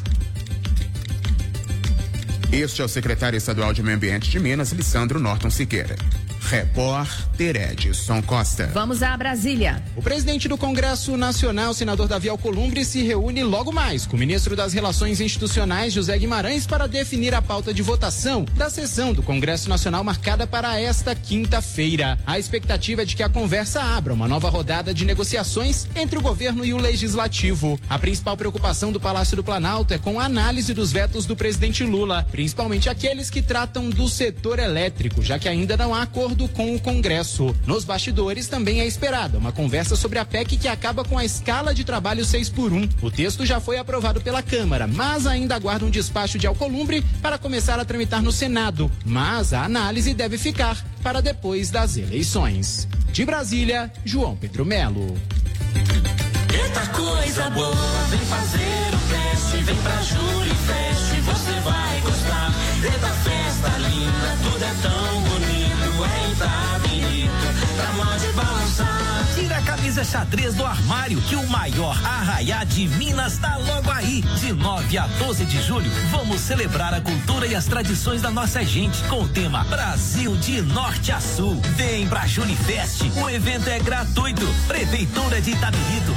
Este é o secretário estadual de Meio Ambiente de Minas, Lissandro Norton Siqueira. Repórter Edson Costa. Vamos a Brasília. O presidente do Congresso Nacional, senador Davi Alcolumbre, se reúne logo mais com o ministro das Relações Institucionais, José Guimarães, para definir a pauta de votação da sessão do Congresso Nacional marcada para esta quinta-feira. A expectativa é de que a conversa abra uma nova rodada de negociações entre o governo e o legislativo. A principal preocupação do Palácio do Planalto é com a análise dos vetos do presidente Lula, principalmente aqueles que tratam do setor elétrico, já que ainda não há acordo com o Congresso. Nos bastidores também é esperada uma conversa sobre a P E C que acaba com a escala de trabalho seis por um. O texto já foi aprovado pela Câmara, mas ainda aguarda um despacho de Alcolumbre para começar a tramitar no Senado. Mas a análise deve ficar para depois das eleições. De Brasília, João Pedro Melo. Eita coisa boa, vem fazer o teste, vem pra Jurifest, você vai gostar. Eita festa linda, tudo é tão bonito, é tá bonito, pra mão de balançar. Tira a camisa xadrez do armário, que o maior arraiá de Minas tá logo aí. De nove a doze de julho, vamos celebrar a cultura e as tradições da nossa gente, com o tema Brasil de Norte a Sul. Vem pra Junifest, o evento é gratuito. Prefeitura de Itabirito.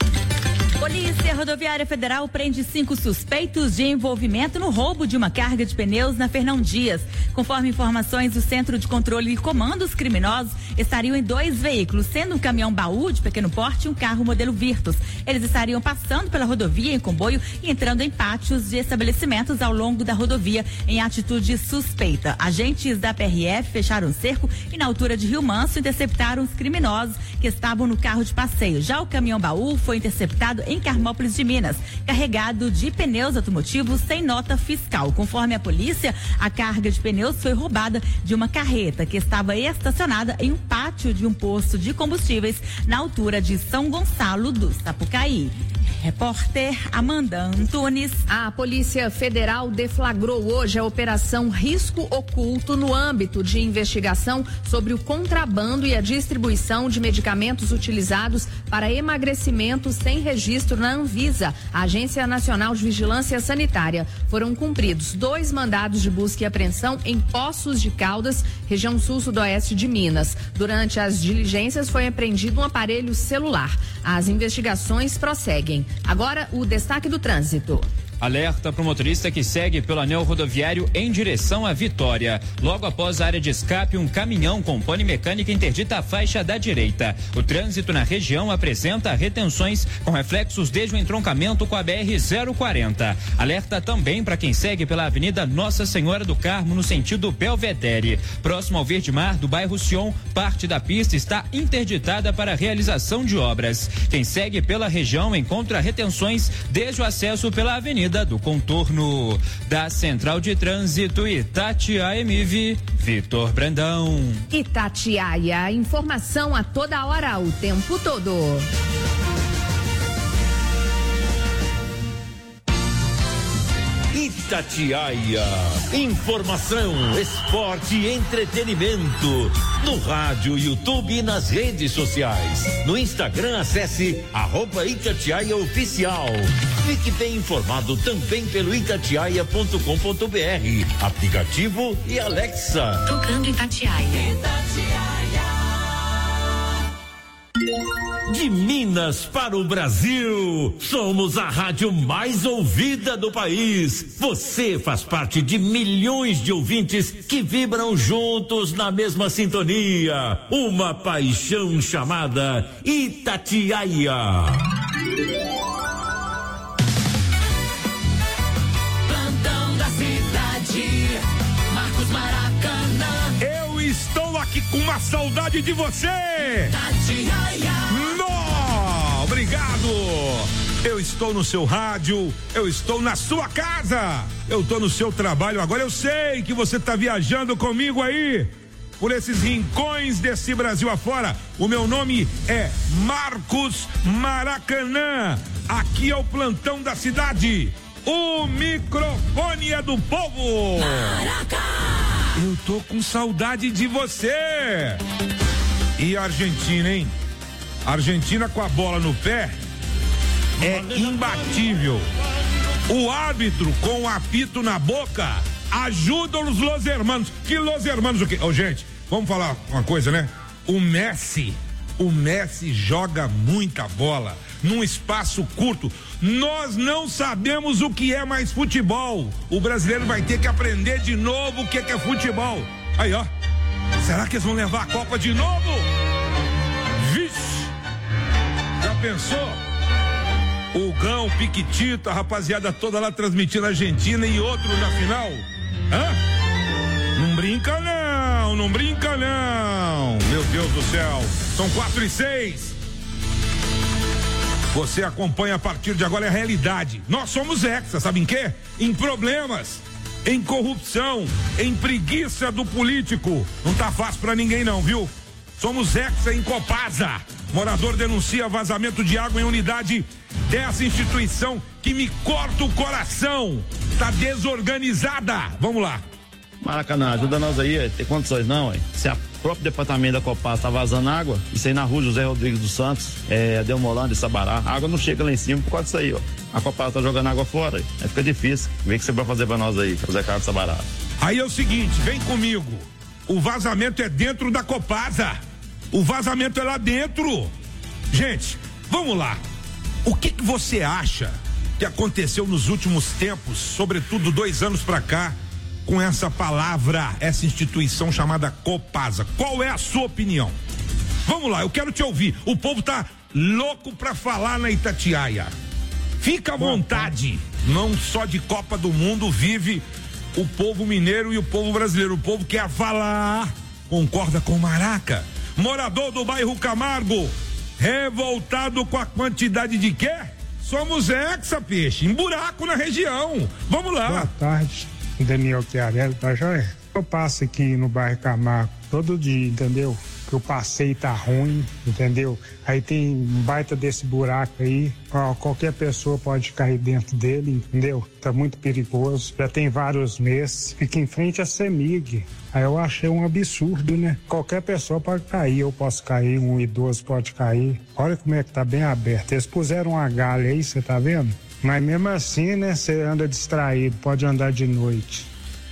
Polícia Rodoviária Federal prende cinco suspeitos de envolvimento no roubo de uma carga de pneus na Fernão Dias. Conforme informações do Centro de Controle e Comando, os criminosos estariam em dois veículos, sendo um caminhão baú de pequeno porte e um carro modelo Virtus. Eles estariam passando pela rodovia em comboio e entrando em pátios de estabelecimentos ao longo da rodovia em atitude suspeita. Agentes da P R F fecharam o cerco e, na altura de Rio Manso, interceptaram os criminosos que estavam no carro de passeio. Já o caminhão baú foi interceptado em Carmópolis de Minas, carregado de pneus automotivos sem nota fiscal. Conforme a polícia, a carga de pneus foi roubada de uma carreta que estava estacionada em um pátio de um posto de combustíveis na altura de São Gonçalo do Sapucaí. Repórter Amanda Antunes. A Polícia Federal deflagrou hoje a Operação Risco Oculto no âmbito de investigação sobre o contrabando e a distribuição de medicamentos utilizados para emagrecimento sem registro na Anvisa, a Agência Nacional de Vigilância Sanitária. Foram cumpridos dois mandados de busca e apreensão em Poços de Caldas, região sul-sudoeste de Minas. Durante as diligências foi apreendido um aparelho celular. As investigações prosseguem. Agora, o destaque do trânsito. Alerta para o motorista que segue pelo anel rodoviário em direção à Vitória. Logo após a área de escape, um caminhão com pane mecânica interdita a faixa da direita. O trânsito na região apresenta retenções com reflexos desde o entroncamento com a B R zero quarenta. Alerta também para quem segue pela Avenida Nossa Senhora do Carmo no sentido Belvedere. Próximo ao Verde Mar do bairro Sion, parte da pista está interditada para a realização de obras. Quem segue pela região encontra retenções desde o acesso pela Avenida do Contorno. Da Central de Trânsito Itatiaia M V, Vitor Brandão. Itatiaia, informação a toda hora, o tempo todo. Itatiaia, informação, esporte e entretenimento, no rádio, YouTube e nas redes sociais. No Instagram, acesse arroba Itatiaia Oficial. Fique bem informado também pelo itatiaia ponto com ponto br, aplicativo e Alexa. Tocando Itatiaia. Itatiaia. De Minas para o Brasil, somos a rádio mais ouvida do país. Você faz parte de milhões de ouvintes que vibram juntos na mesma sintonia. Uma paixão chamada Itatiaia. Plantão da cidade, Marcos Maracanã. Eu estou aqui com uma saudade de você. Itatiaia. Obrigado! Eu estou no seu rádio, eu estou na sua casa, eu estou no seu trabalho. Agora eu sei que você está viajando comigo aí. por esses rincões desse Brasil afora. O meu nome é Marcos Maracanã. Aqui é o plantão da cidade. O microfone é do povo. Maraca! Eu tô com saudade de você. E a Argentina, hein? A Argentina com a bola no pé é imbatível. O árbitro com o apito na boca ajuda os Los Hermanos. Que Los Hermanos o quê? Oh, gente, vamos falar uma coisa, né? O Messi, o Messi joga muita bola num espaço curto. Nós não sabemos o que é mais futebol. O brasileiro vai ter que aprender de novo o que é futebol. Aí, ó. Será que eles vão levar a Copa de novo? Vixe! Já pensou? O Gão, o Piquitito, a rapaziada toda lá transmitindo a Argentina e outro na final? Hã? Não brinca não, não brinca não. Meu Deus do céu. São quatro e seis. Você acompanha a partir de agora a realidade. Nós somos hexa, sabe em quê? Em problemas, em corrupção, em preguiça do político. Não tá fácil pra ninguém não, viu? Somos hexa em Copasa. Morador denuncia vazamento de água em unidade dessa instituição que me corta o coração. Tá desorganizada. Vamos lá. Maracanã, ajuda nós aí, tem condições não, hein? Se a próprio departamento da Copasa tá vazando água, isso aí na rua José Rodrigues dos Santos, é, Delmolândia e Sabará, a água não chega lá em cima por causa disso aí, ó. A Copasa tá jogando água fora, aí fica difícil. Vê o que você vai fazer pra nós aí, José Carlos Sabará. Aí é o seguinte, vem comigo. O vazamento é dentro da Copasa. O vazamento é lá dentro. Gente, vamos lá. O que que você acha que aconteceu nos últimos tempos, sobretudo dois anos pra cá, com essa palavra, essa instituição chamada Copasa? Qual é a sua opinião? Vamos lá, eu quero te ouvir. O povo tá louco pra falar na Itatiaia. Fica à vontade. Não só de Copa do Mundo vive o povo mineiro e o povo brasileiro. O povo quer falar. Concorda com o Maraca? Morador do bairro Camargo, revoltado com a quantidade de quê? Somos hexa, peixe, em buraco na região. Vamos lá. Boa tarde, Daniel Chiarelli, tá joia? Eu passo aqui no bairro Camargo todo dia, entendeu? Que o passeio tá ruim, entendeu? Aí tem um baita desse buraco aí, ó, qualquer pessoa pode cair dentro dele, entendeu? Tá muito perigoso, já tem vários meses, fica em frente à CEMIG. Aí eu achei um absurdo, né? Qualquer pessoa pode cair, eu posso cair, um idoso pode cair. Olha como é que tá bem aberto. Eles puseram uma galha aí, você tá vendo? Mas mesmo assim, né, você anda distraído, pode andar de noite.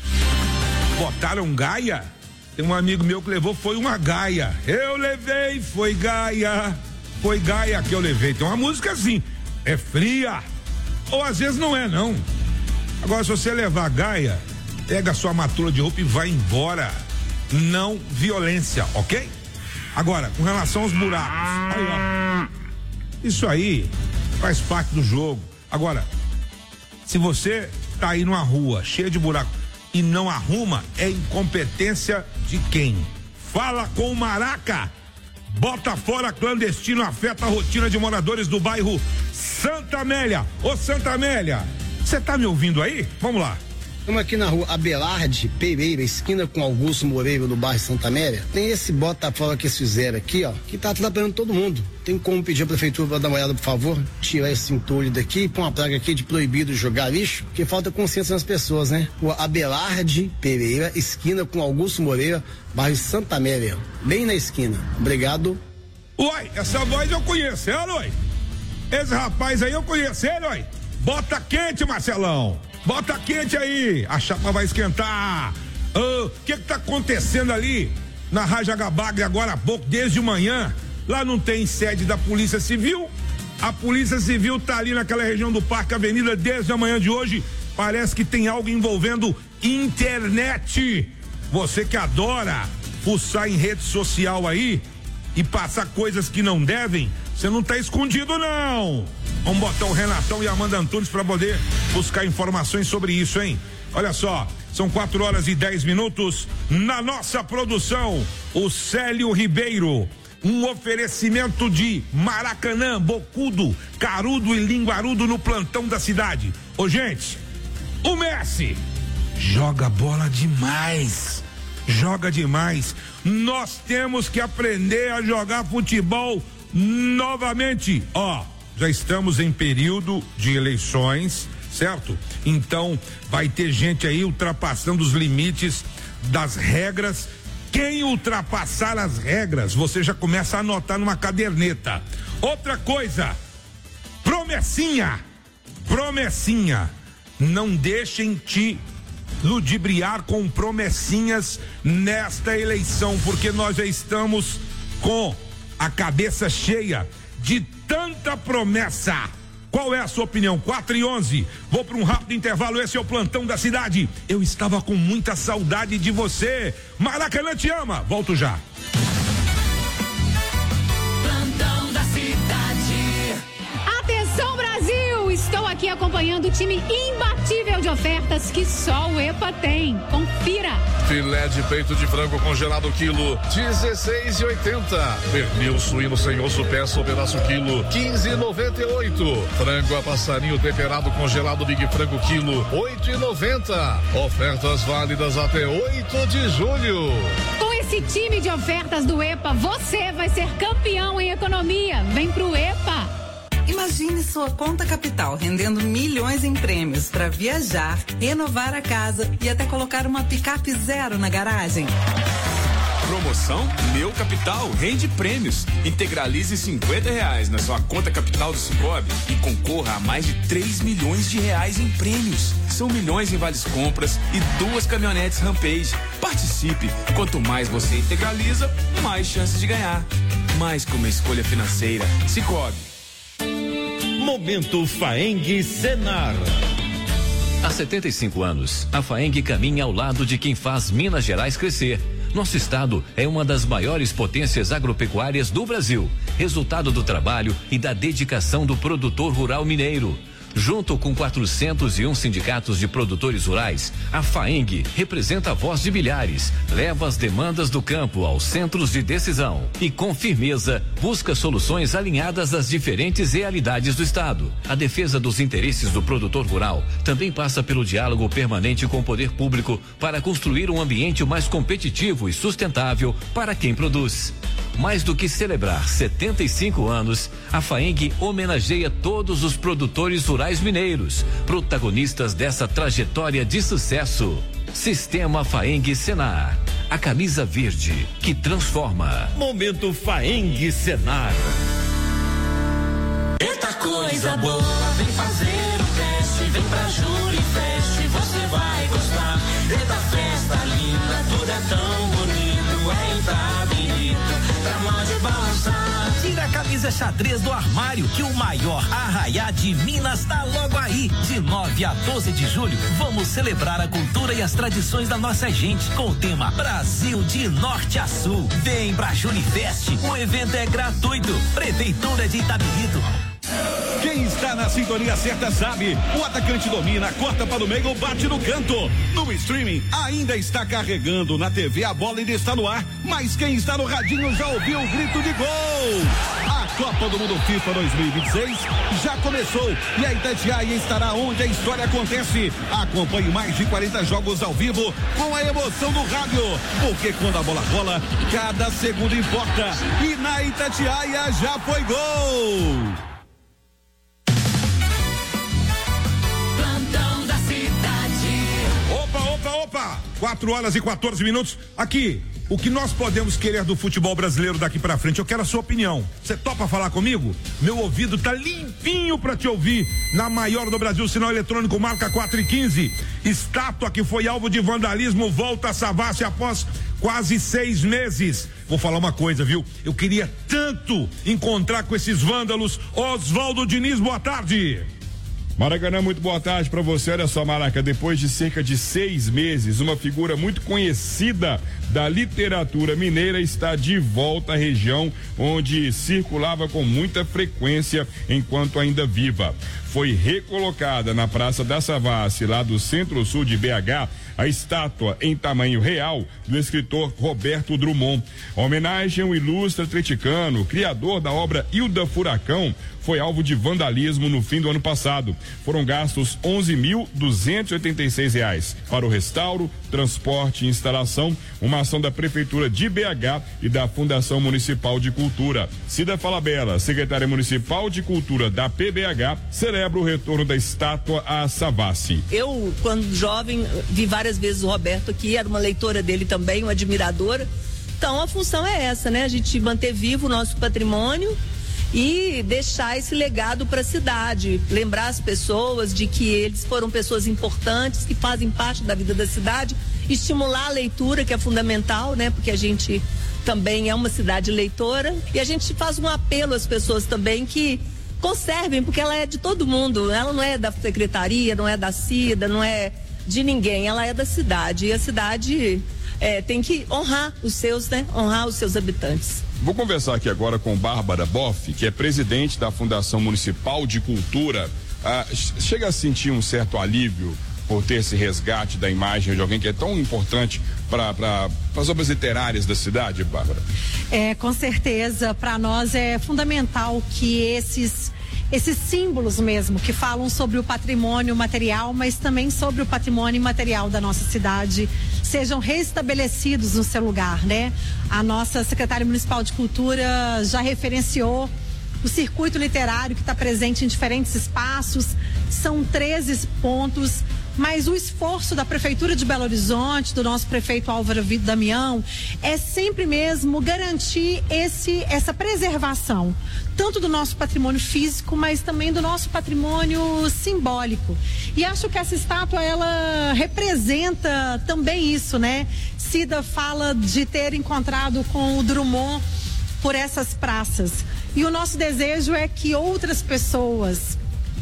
Botaram gaia? Tem um amigo meu que levou, foi uma gaia. Eu levei, foi gaia. Foi gaia que eu levei. Tem uma música assim, é fria. Ou às vezes não é, não. Agora, se você levar gaia, pega a sua matula de roupa e vai embora. Não violência, ok? Agora, com relação aos buracos. Aí, ó. Isso aí faz parte do jogo. Agora, se você tá aí numa rua cheia de buraco e não arruma, é incompetência de quem? Fala com o Maraca. Bota fora clandestino afeta a rotina de moradores do bairro Santa Amélia. Ô Santa Amélia, você tá me ouvindo aí? Vamos lá. Estamos aqui na rua Abelarde Pereira, esquina com Augusto Moreira, do bairro Santa Amélia. Tem esse bota-fora que eles fizeram aqui, ó, que tá atrapalhando todo mundo. Tem como pedir a prefeitura para dar uma olhada, por favor? Tirar esse entulho daqui, pôr uma placa aqui de proibido jogar lixo, porque falta consciência nas pessoas, né? Rua Abelarde Pereira, esquina com Augusto Moreira, bairro Santa Amélia. Bem na esquina. Obrigado. Uai, essa voz eu conheço, é, Aloy? Esse rapaz aí eu conheço, é, Aloy? Bota quente, Marcelão. Bota quente aí, a chapa vai esquentar. O uh, que que tá acontecendo ali na Rajagabaga agora há pouco, desde manhã? Lá não tem sede da Polícia Civil. A Polícia Civil tá ali naquela região do Parque Avenida desde a manhã de hoje. Parece que tem algo envolvendo internet. Você que adora fuçar em rede social aí e passar coisas que não devem, você não tá escondido não. Vamos botar o Renatão e a Amanda Antunes para poder buscar informações sobre isso, hein? Olha só, são quatro horas e dez minutos. Na nossa produção, o Célio Ribeiro. Um oferecimento de Maracanã, Bocudo, Carudo e Linguarudo no plantão da cidade. Ô, gente, o Messi joga bola demais. joga demais. Nós temos que aprender a jogar futebol novamente. Ó, já estamos em período de eleições, certo? Então vai ter gente aí ultrapassando os limites das regras. Quem ultrapassar as regras, você já começa a anotar numa caderneta. Outra coisa, promessinha, promessinha, não deixem te ludibriar com promessinhas nesta eleição, porque nós já estamos com a cabeça cheia de tanta promessa. Qual é a sua opinião? quatro e onze. Vou para um rápido intervalo. Esse é o Plantão da Cidade. Eu estava com muita saudade de você. Maracanã te ama. Volto já. Plantão da Cidade. Atenção, Brasil! Estou aqui acompanhando o time imbatível de ofertas que só o EPA tem. Confira. Filé de peito de frango congelado quilo dezesseis e oitenta. Pernil suíno sem osso peça ou pedaço quilo quinze e noventa e oito. Frango a passarinho temperado congelado Big Frango quilo oito e noventa. Ofertas válidas até oito de julho. Com esse time de ofertas do EPA, você vai ser campeão em economia. Vem pro EPA. Imagine sua conta capital rendendo milhões em prêmios para viajar, renovar a casa e até colocar uma picape zero na garagem. Promoção Meu Capital rende prêmios. Integralize cinquenta reais na sua conta capital do Sicoob e concorra a mais de três milhões de reais em prêmios. São milhões em vales compras e duas caminhonetes Rampage. Participe. Quanto mais você integraliza, mais chances de ganhar. Mais que uma escolha financeira. Sicoob. Momento Faeng Senar. Há setenta e cinco anos, a Faeng caminha ao lado de quem faz Minas Gerais crescer. Nosso estado é uma das maiores potências agropecuárias do Brasil, resultado do trabalho e da dedicação do produtor rural mineiro. Junto com quatrocentos e um sindicatos de produtores rurais, a Faeng representa a voz de milhares, leva as demandas do campo aos centros de decisão e, com firmeza, busca soluções alinhadas às diferentes realidades do estado. A defesa dos interesses do produtor rural também passa pelo diálogo permanente com o poder público para construir um ambiente mais competitivo e sustentável para quem produz. Mais do que celebrar setenta e cinco anos, a Faeng homenageia todos os produtores rurais mineiros, protagonistas dessa trajetória de sucesso. Sistema Faeng Senar, a camisa verde que transforma. Momento Faeng Senar. Eita coisa boa, vem fazer o teste, vem pra Jurifest, você vai gostar. Eita festa linda, tudo é tão bonito, é entrada e rito, pra nós de balançar. Tira a camisa xadrez do armário, que o maior arraiá de Minas tá logo aí. De nove a doze de julho, vamos celebrar a cultura e as tradições da nossa gente, com o tema Brasil de Norte a Sul. Vem pra Jurifest, o evento é gratuito. Prefeitura de Itabirito. Quem está na sintonia certa sabe, o atacante domina, corta para o meio, bate no canto. No streaming ainda está carregando, na T V a bola ainda está no ar, mas quem está no radinho já ouviu o grito de gol. A Copa do Mundo FIFA dois mil e vinte e seis já começou e a Itatiaia estará onde a história acontece. Acompanhe mais de quarenta jogos ao vivo com a emoção do rádio, porque quando a bola rola, cada segundo importa. E na Itatiaia já foi gol. Opa, quatro horas e quatorze minutos. Aqui, o que nós podemos querer do futebol brasileiro daqui pra frente? Eu quero a sua opinião. Você topa falar comigo? Meu ouvido tá limpinho pra te ouvir. Na maior do Brasil, sinal eletrônico marca quatro e quinze. Estátua que foi alvo de vandalismo volta a Savassi após quase seis meses. Vou falar uma coisa, viu? Eu queria tanto encontrar com esses vândalos. Oswaldo Diniz, boa tarde. Maracanã, muito boa tarde para você. Olha só, Maraca, depois de cerca de seis meses, uma figura muito conhecida da literatura mineira está de volta à região onde circulava com muita frequência enquanto ainda viva. Foi recolocada na Praça da Savassi, lá do Centro-Sul de B H, a estátua em tamanho real do escritor Roberto Drummond. A homenagem ao ilustre atleticano, criador da obra Hilda Furacão, foi alvo de vandalismo no fim do ano passado. Foram gastos onze mil duzentos e oitenta e seis reais para o restauro, transporte e instalação, uma ação da Prefeitura de B H e da Fundação Municipal de Cultura. Cida Falabella, secretária municipal de Cultura da P B H, celebra o retorno da estátua a Savassi. Eu, quando jovem, vi várias vezes o Roberto aqui, era uma leitora dele também, uma admiradora. Então a função é essa, né? A gente manter vivo o nosso patrimônio e deixar esse legado para a cidade, lembrar as pessoas de que eles foram pessoas importantes que fazem parte da vida da cidade, estimular a leitura, que é fundamental, né? Porque a gente também é uma cidade leitora, e a gente faz um apelo às pessoas também que conservem, porque ela é de todo mundo, ela não é da secretaria, não é da Cida, não é de ninguém, ela é da cidade, e a cidade é, tem que honrar os seus, né? Honrar os seus habitantes. Vou conversar aqui agora com Bárbara Boff, que é presidente da Fundação Municipal de Cultura. Ah, chega a sentir um certo alívio por ter esse resgate da imagem de alguém que é tão importante para pra, as obras literárias da cidade, Bárbara? É, com certeza, para nós é fundamental que esses esses símbolos mesmo, que falam sobre o patrimônio material, mas também sobre o patrimônio imaterial da nossa cidade, sejam restabelecidos no seu lugar, né? A nossa secretária municipal de Cultura já referenciou o circuito literário que está presente em diferentes espaços, são treze pontos, mas o esforço da Prefeitura de Belo Horizonte, do nosso prefeito Álvaro Vitor Damião, é sempre mesmo garantir esse, essa preservação, tanto do nosso patrimônio físico, mas também do nosso patrimônio simbólico. E acho que essa estátua, ela representa também isso, né? Cida fala de ter encontrado com o Drummond por essas praças. E o nosso desejo é que outras pessoas,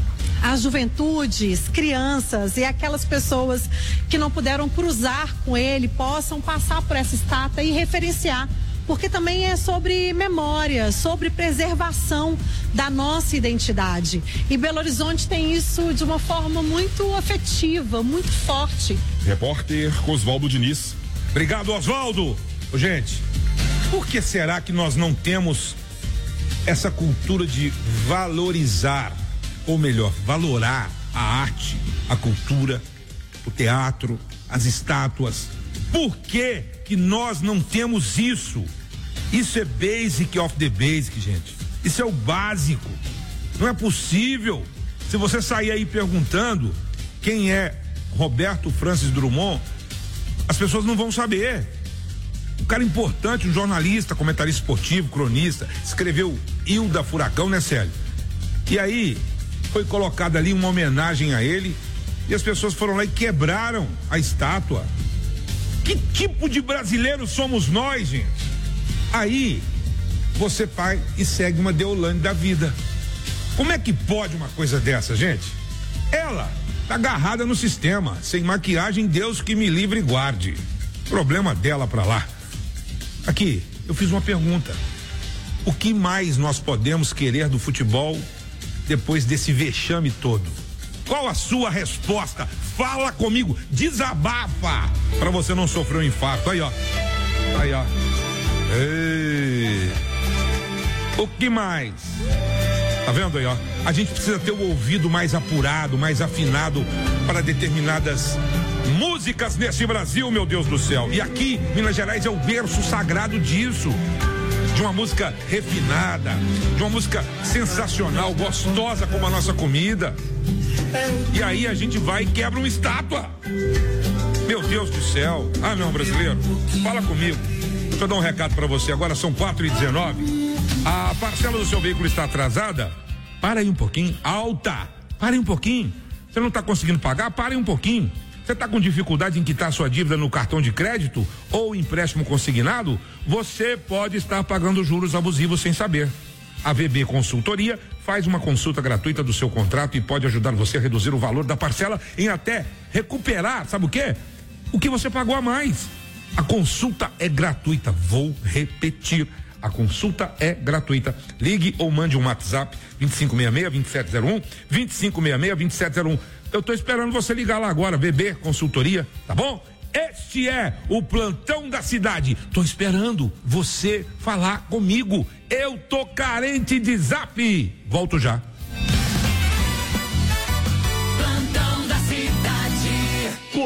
as juventudes, crianças e aquelas pessoas que não puderam cruzar com ele, possam passar por essa estátua e referenciar, porque também é sobre memória, sobre preservação da nossa identidade. E Belo Horizonte tem isso de uma forma muito afetiva, muito forte. Repórter Oswaldo Diniz. Obrigado, Oswaldo. Gente, por que será que nós não temos essa cultura de valorizar, ou melhor, valorar a arte, a cultura, o teatro, as estátuas? Por que que nós não temos isso? Isso é basic of the basic, gente. Isso é o básico. Não é possível. Se você sair aí perguntando quem é Roberto Francis Drummond, as pessoas não vão saber. Um cara importante, um jornalista, comentarista esportivo, cronista, escreveu Hilda Furacão, né, Célio? E aí foi colocada ali uma homenagem a ele e as pessoas foram lá e quebraram a estátua. Que tipo de brasileiros somos nós, gente? Aí você vai e segue uma Deolane da vida. Como é que pode uma coisa dessa, gente? Ela tá agarrada no sistema, sem maquiagem, Deus que me livre e guarde. Problema dela pra lá. Aqui, eu fiz uma pergunta. O que mais nós podemos querer do futebol depois desse vexame todo? Qual a sua resposta? Fala comigo, desabafa, pra você não sofrer um infarto. Aí, ó. Aí, ó. Ei. O que mais? Tá vendo aí, ó? A gente precisa ter o ouvido mais apurado, mais afinado para determinadas músicas nesse Brasil, meu Deus do céu. E aqui, Minas Gerais é o berço sagrado disso. De uma música refinada, de uma música sensacional, gostosa como a nossa comida. E aí a gente vai e quebra uma estátua. Meu Deus do céu. Ah, meu brasileiro, fala comigo. Deixa eu dar um recado pra você. Agora são quatro e dezenove. A parcela do seu veículo está atrasada? Para aí um pouquinho. Alta. Para aí um pouquinho. Você não está conseguindo pagar? Para aí um pouquinho. Você está com dificuldade em quitar sua dívida no cartão de crédito ou empréstimo consignado? Você pode estar pagando juros abusivos sem saber. A V B Consultoria faz uma consulta gratuita do seu contrato e pode ajudar você a reduzir o valor da parcela em até recuperar, sabe o quê? O que você pagou a mais. A consulta é gratuita. Vou repetir. A consulta é gratuita. Ligue ou mande um WhatsApp vinte e cinco sessenta e seis, vinte e sete zero um, vinte e cinco sessenta e seis, vinte e sete zero um. Eu tô esperando você ligar lá agora, V B Consultoria, tá bom? Este é o plantão da cidade. Tô esperando você falar comigo. Eu tô carente de zap. Volto já. Plantão da cidade.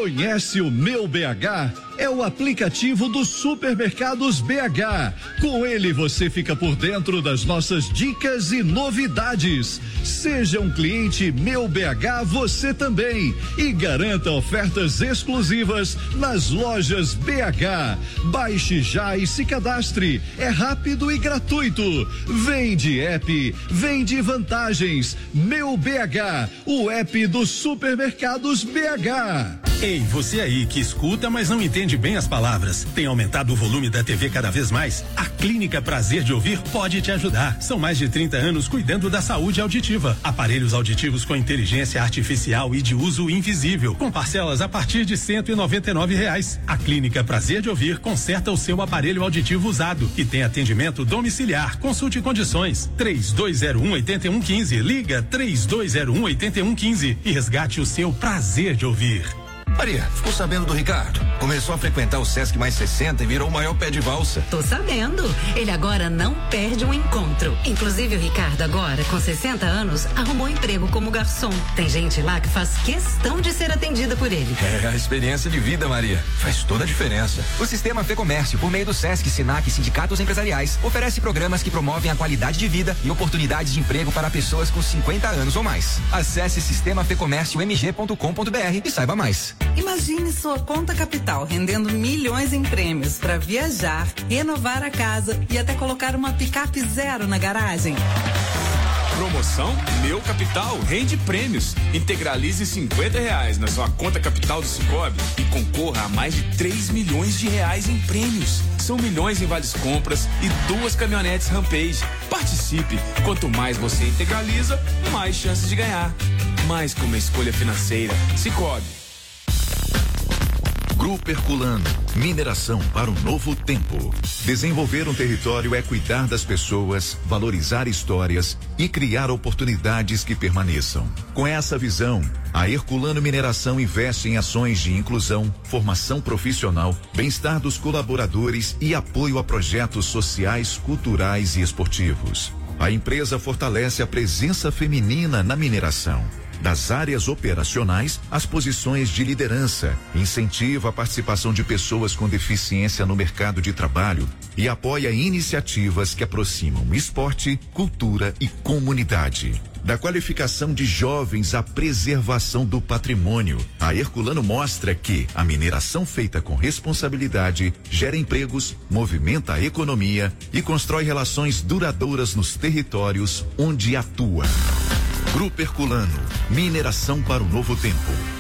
Conhece o Meu B H? É o aplicativo dos supermercados B H. Com ele você fica por dentro das nossas dicas e novidades. Seja um cliente Meu B H você também e garanta ofertas exclusivas nas lojas B H. Baixe já e se cadastre. É rápido e gratuito. Vem de app, vem de vantagens. Meu B H, o app dos supermercados B H. Ei, você aí que escuta, mas não entende bem as palavras. Tem aumentado o volume da T V cada vez mais? A Clínica Prazer de Ouvir pode te ajudar. São mais de trinta anos cuidando da saúde auditiva. Aparelhos auditivos com inteligência artificial e de uso invisível, com parcelas a partir de cento e noventa e nove reais. A Clínica Prazer de Ouvir conserta o seu aparelho auditivo usado e tem atendimento domiciliar. Consulte condições. três dois zero um, oito um um cinco. Liga três dois zero um, oito um um cinco e resgate o seu prazer de ouvir. Maria, ficou sabendo do Ricardo? Começou a frequentar o Sesc Mais sessenta e virou o maior pé de valsa. Tô sabendo. Ele agora não perde um encontro. Inclusive o Ricardo agora, com sessenta anos, arrumou emprego como garçom. Tem gente lá que faz questão de ser atendida por ele. É a experiência de vida, Maria. Faz toda a diferença. O Sistema Fê Comércio, por meio do Sesc, Sinac e sindicatos empresariais, oferece programas que promovem a qualidade de vida e oportunidades de emprego para pessoas com cinquenta anos ou mais. Acesse sistema fê comércio m g ponto com ponto b r e saiba mais. Imagine sua conta capital rendendo milhões em prêmios para viajar, renovar a casa e até colocar uma picape zero na garagem. Promoção Meu Capital rende prêmios. Integralize cinquenta reais na sua conta capital do Sicoob e concorra a mais de três milhões de reais em prêmios. São milhões em vales compras e duas caminhonetes Rampage. Participe. Quanto mais você integraliza, mais chances de ganhar. Mais que uma escolha financeira. Sicoob. Grupo Herculano, mineração para o novo tempo. Desenvolver um território é cuidar das pessoas, valorizar histórias e criar oportunidades que permaneçam. Com essa visão, a Herculano Mineração investe em ações de inclusão, formação profissional, bem-estar dos colaboradores e apoio a projetos sociais, culturais e esportivos. A empresa fortalece a presença feminina na mineração. Das áreas operacionais às posições de liderança, incentiva a participação de pessoas com deficiência no mercado de trabalho e apoia iniciativas que aproximam esporte, cultura e comunidade. Da qualificação de jovens à preservação do patrimônio, a Herculano mostra que a mineração feita com responsabilidade gera empregos, movimenta a economia e constrói relações duradouras nos territórios onde atua. Grupo Herculano, mineração para o novo tempo.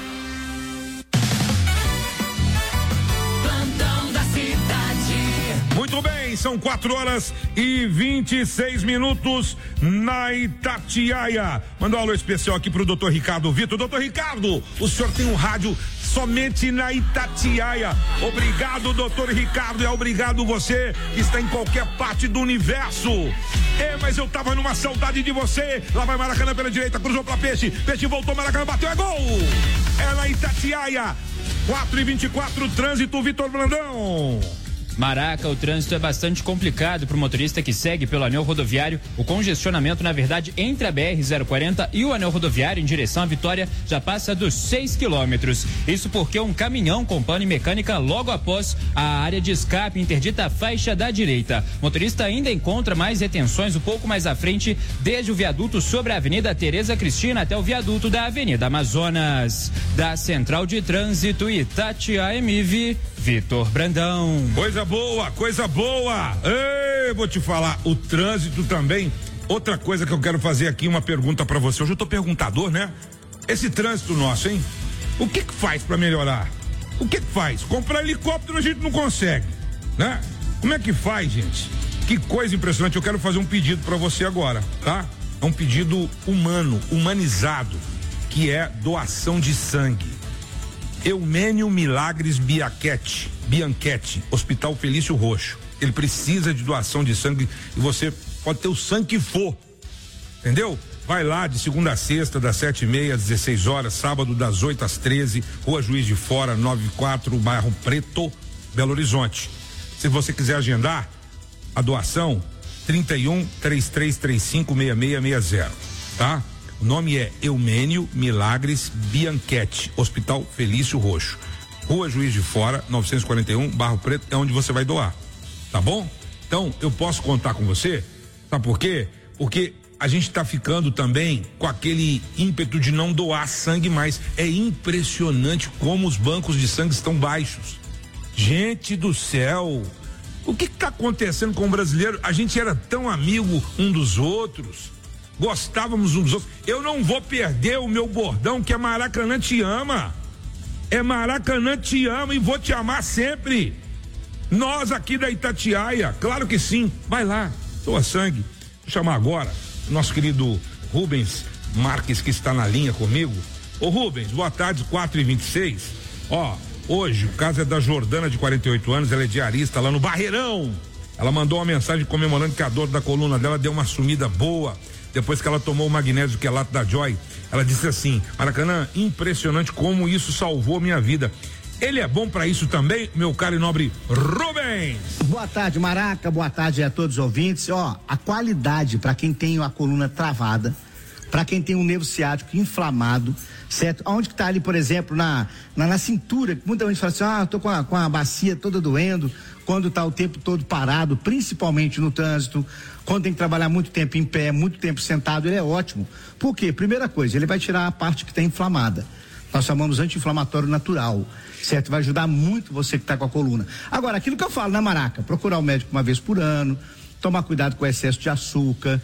Plantão da cidade. Muito bem, são quatro horas e vinte e seis minutos na Itatiaia. Manda um alô especial aqui pro doutor Ricardo Vitor. Doutor Ricardo, o senhor tem um rádio somente na Itatiaia. Obrigado, doutor Ricardo, e obrigado você que está em qualquer parte do universo. É, mas eu tava numa saudade de você. Lá vai Maracanã pela direita, cruzou pra Peixe. Peixe voltou, Maracanã bateu, é gol! É na Itatiaia. quatro e vinte e quatro, trânsito, Vitor Brandão. Maraca, o trânsito é bastante complicado para o motorista que segue pelo anel rodoviário. O congestionamento, na verdade, entre a B R zero quarenta e o anel rodoviário em direção à Vitória já passa dos seis quilômetros. Isso porque um caminhão com pane mecânica logo após a área de escape interdita a faixa da direita. O motorista ainda encontra mais retenções um pouco mais à frente, desde o viaduto sobre a Avenida Tereza Cristina até o viaduto da Avenida Amazonas. Da Central de Trânsito Itatiaia M V, Vitor Brandão. Coisa boa, coisa boa. Ei, vou te falar, o trânsito também. Outra coisa que eu quero fazer aqui, uma pergunta pra você. Hoje eu tô perguntador, né? Esse trânsito nosso, hein? O que que faz pra melhorar? O que que faz? Comprar helicóptero a gente não consegue, né? Como é que faz, gente? Que coisa impressionante. Eu quero fazer um pedido pra você agora, tá? É um pedido humano, humanizado, que é doação de sangue. Eumênio Milagres Bianchetti, Bianchetti, Hospital Felício Roxo. Ele precisa de doação de sangue e você pode ter o sangue que for, entendeu? Vai lá de segunda a sexta, das sete e meia às dezesseis horas, sábado das oito às treze, Rua Juiz de Fora, noventa e quatro, bairro Preto, Belo Horizonte. Se você quiser agendar a doação, trinta e um, trinta e três trinta e cinco, sessenta e seis sessenta, tá? O nome é Eumênio Milagres Bianchetti, Hospital Felício Roxo. Rua Juiz de Fora, novecentos e quarenta e um, Barro Preto, é onde você vai doar. Tá bom? Então, eu posso contar com você? Sabe por quê? Porque a gente está ficando também com aquele ímpeto de não doar sangue mais. É impressionante como os bancos de sangue estão baixos. Gente do céu, o que está acontecendo com o brasileiro? A gente era tão amigo um dos outros, gostávamos uns dos outros. Eu não vou perder o meu bordão, que é Maracanã te ama. É Maracanã te ama e vou te amar sempre. Nós aqui da Itatiaia, claro que sim. Vai lá, doa sangue. Vou chamar agora o nosso querido Rubens Marques, que está na linha comigo. Ô Rubens, boa tarde, quatro e vinte e seis. Ó, hoje o caso é da Jordana, de quarenta e oito anos, ela é diarista lá no Barreirão. Ela mandou uma mensagem comemorando que a dor da coluna dela deu uma sumida boa depois que ela tomou o magnésio quelato da Joy. Ela disse assim: Maracanã, impressionante como isso salvou minha vida. Ele é bom para isso também, meu caro e nobre Rubens. Boa tarde, Maraca, boa tarde a todos os ouvintes. Ó, a qualidade para quem tem a coluna travada, para quem tem um nervo ciático inflamado, certo? Onde que tá ali, por exemplo, na, na, na cintura, muita gente fala assim: ah, eu tô com a, com a bacia toda doendo, quando tá o tempo todo parado, principalmente no trânsito, quando tem que trabalhar muito tempo em pé, muito tempo sentado, ele é ótimo. Por quê? Primeira coisa, ele vai tirar a parte que está inflamada. Nós chamamos anti-inflamatório natural, certo? Vai ajudar muito você que está com a coluna. Agora, aquilo que eu falo, né, Maraca? Procurar o médico uma vez por ano, tomar cuidado com o excesso de açúcar,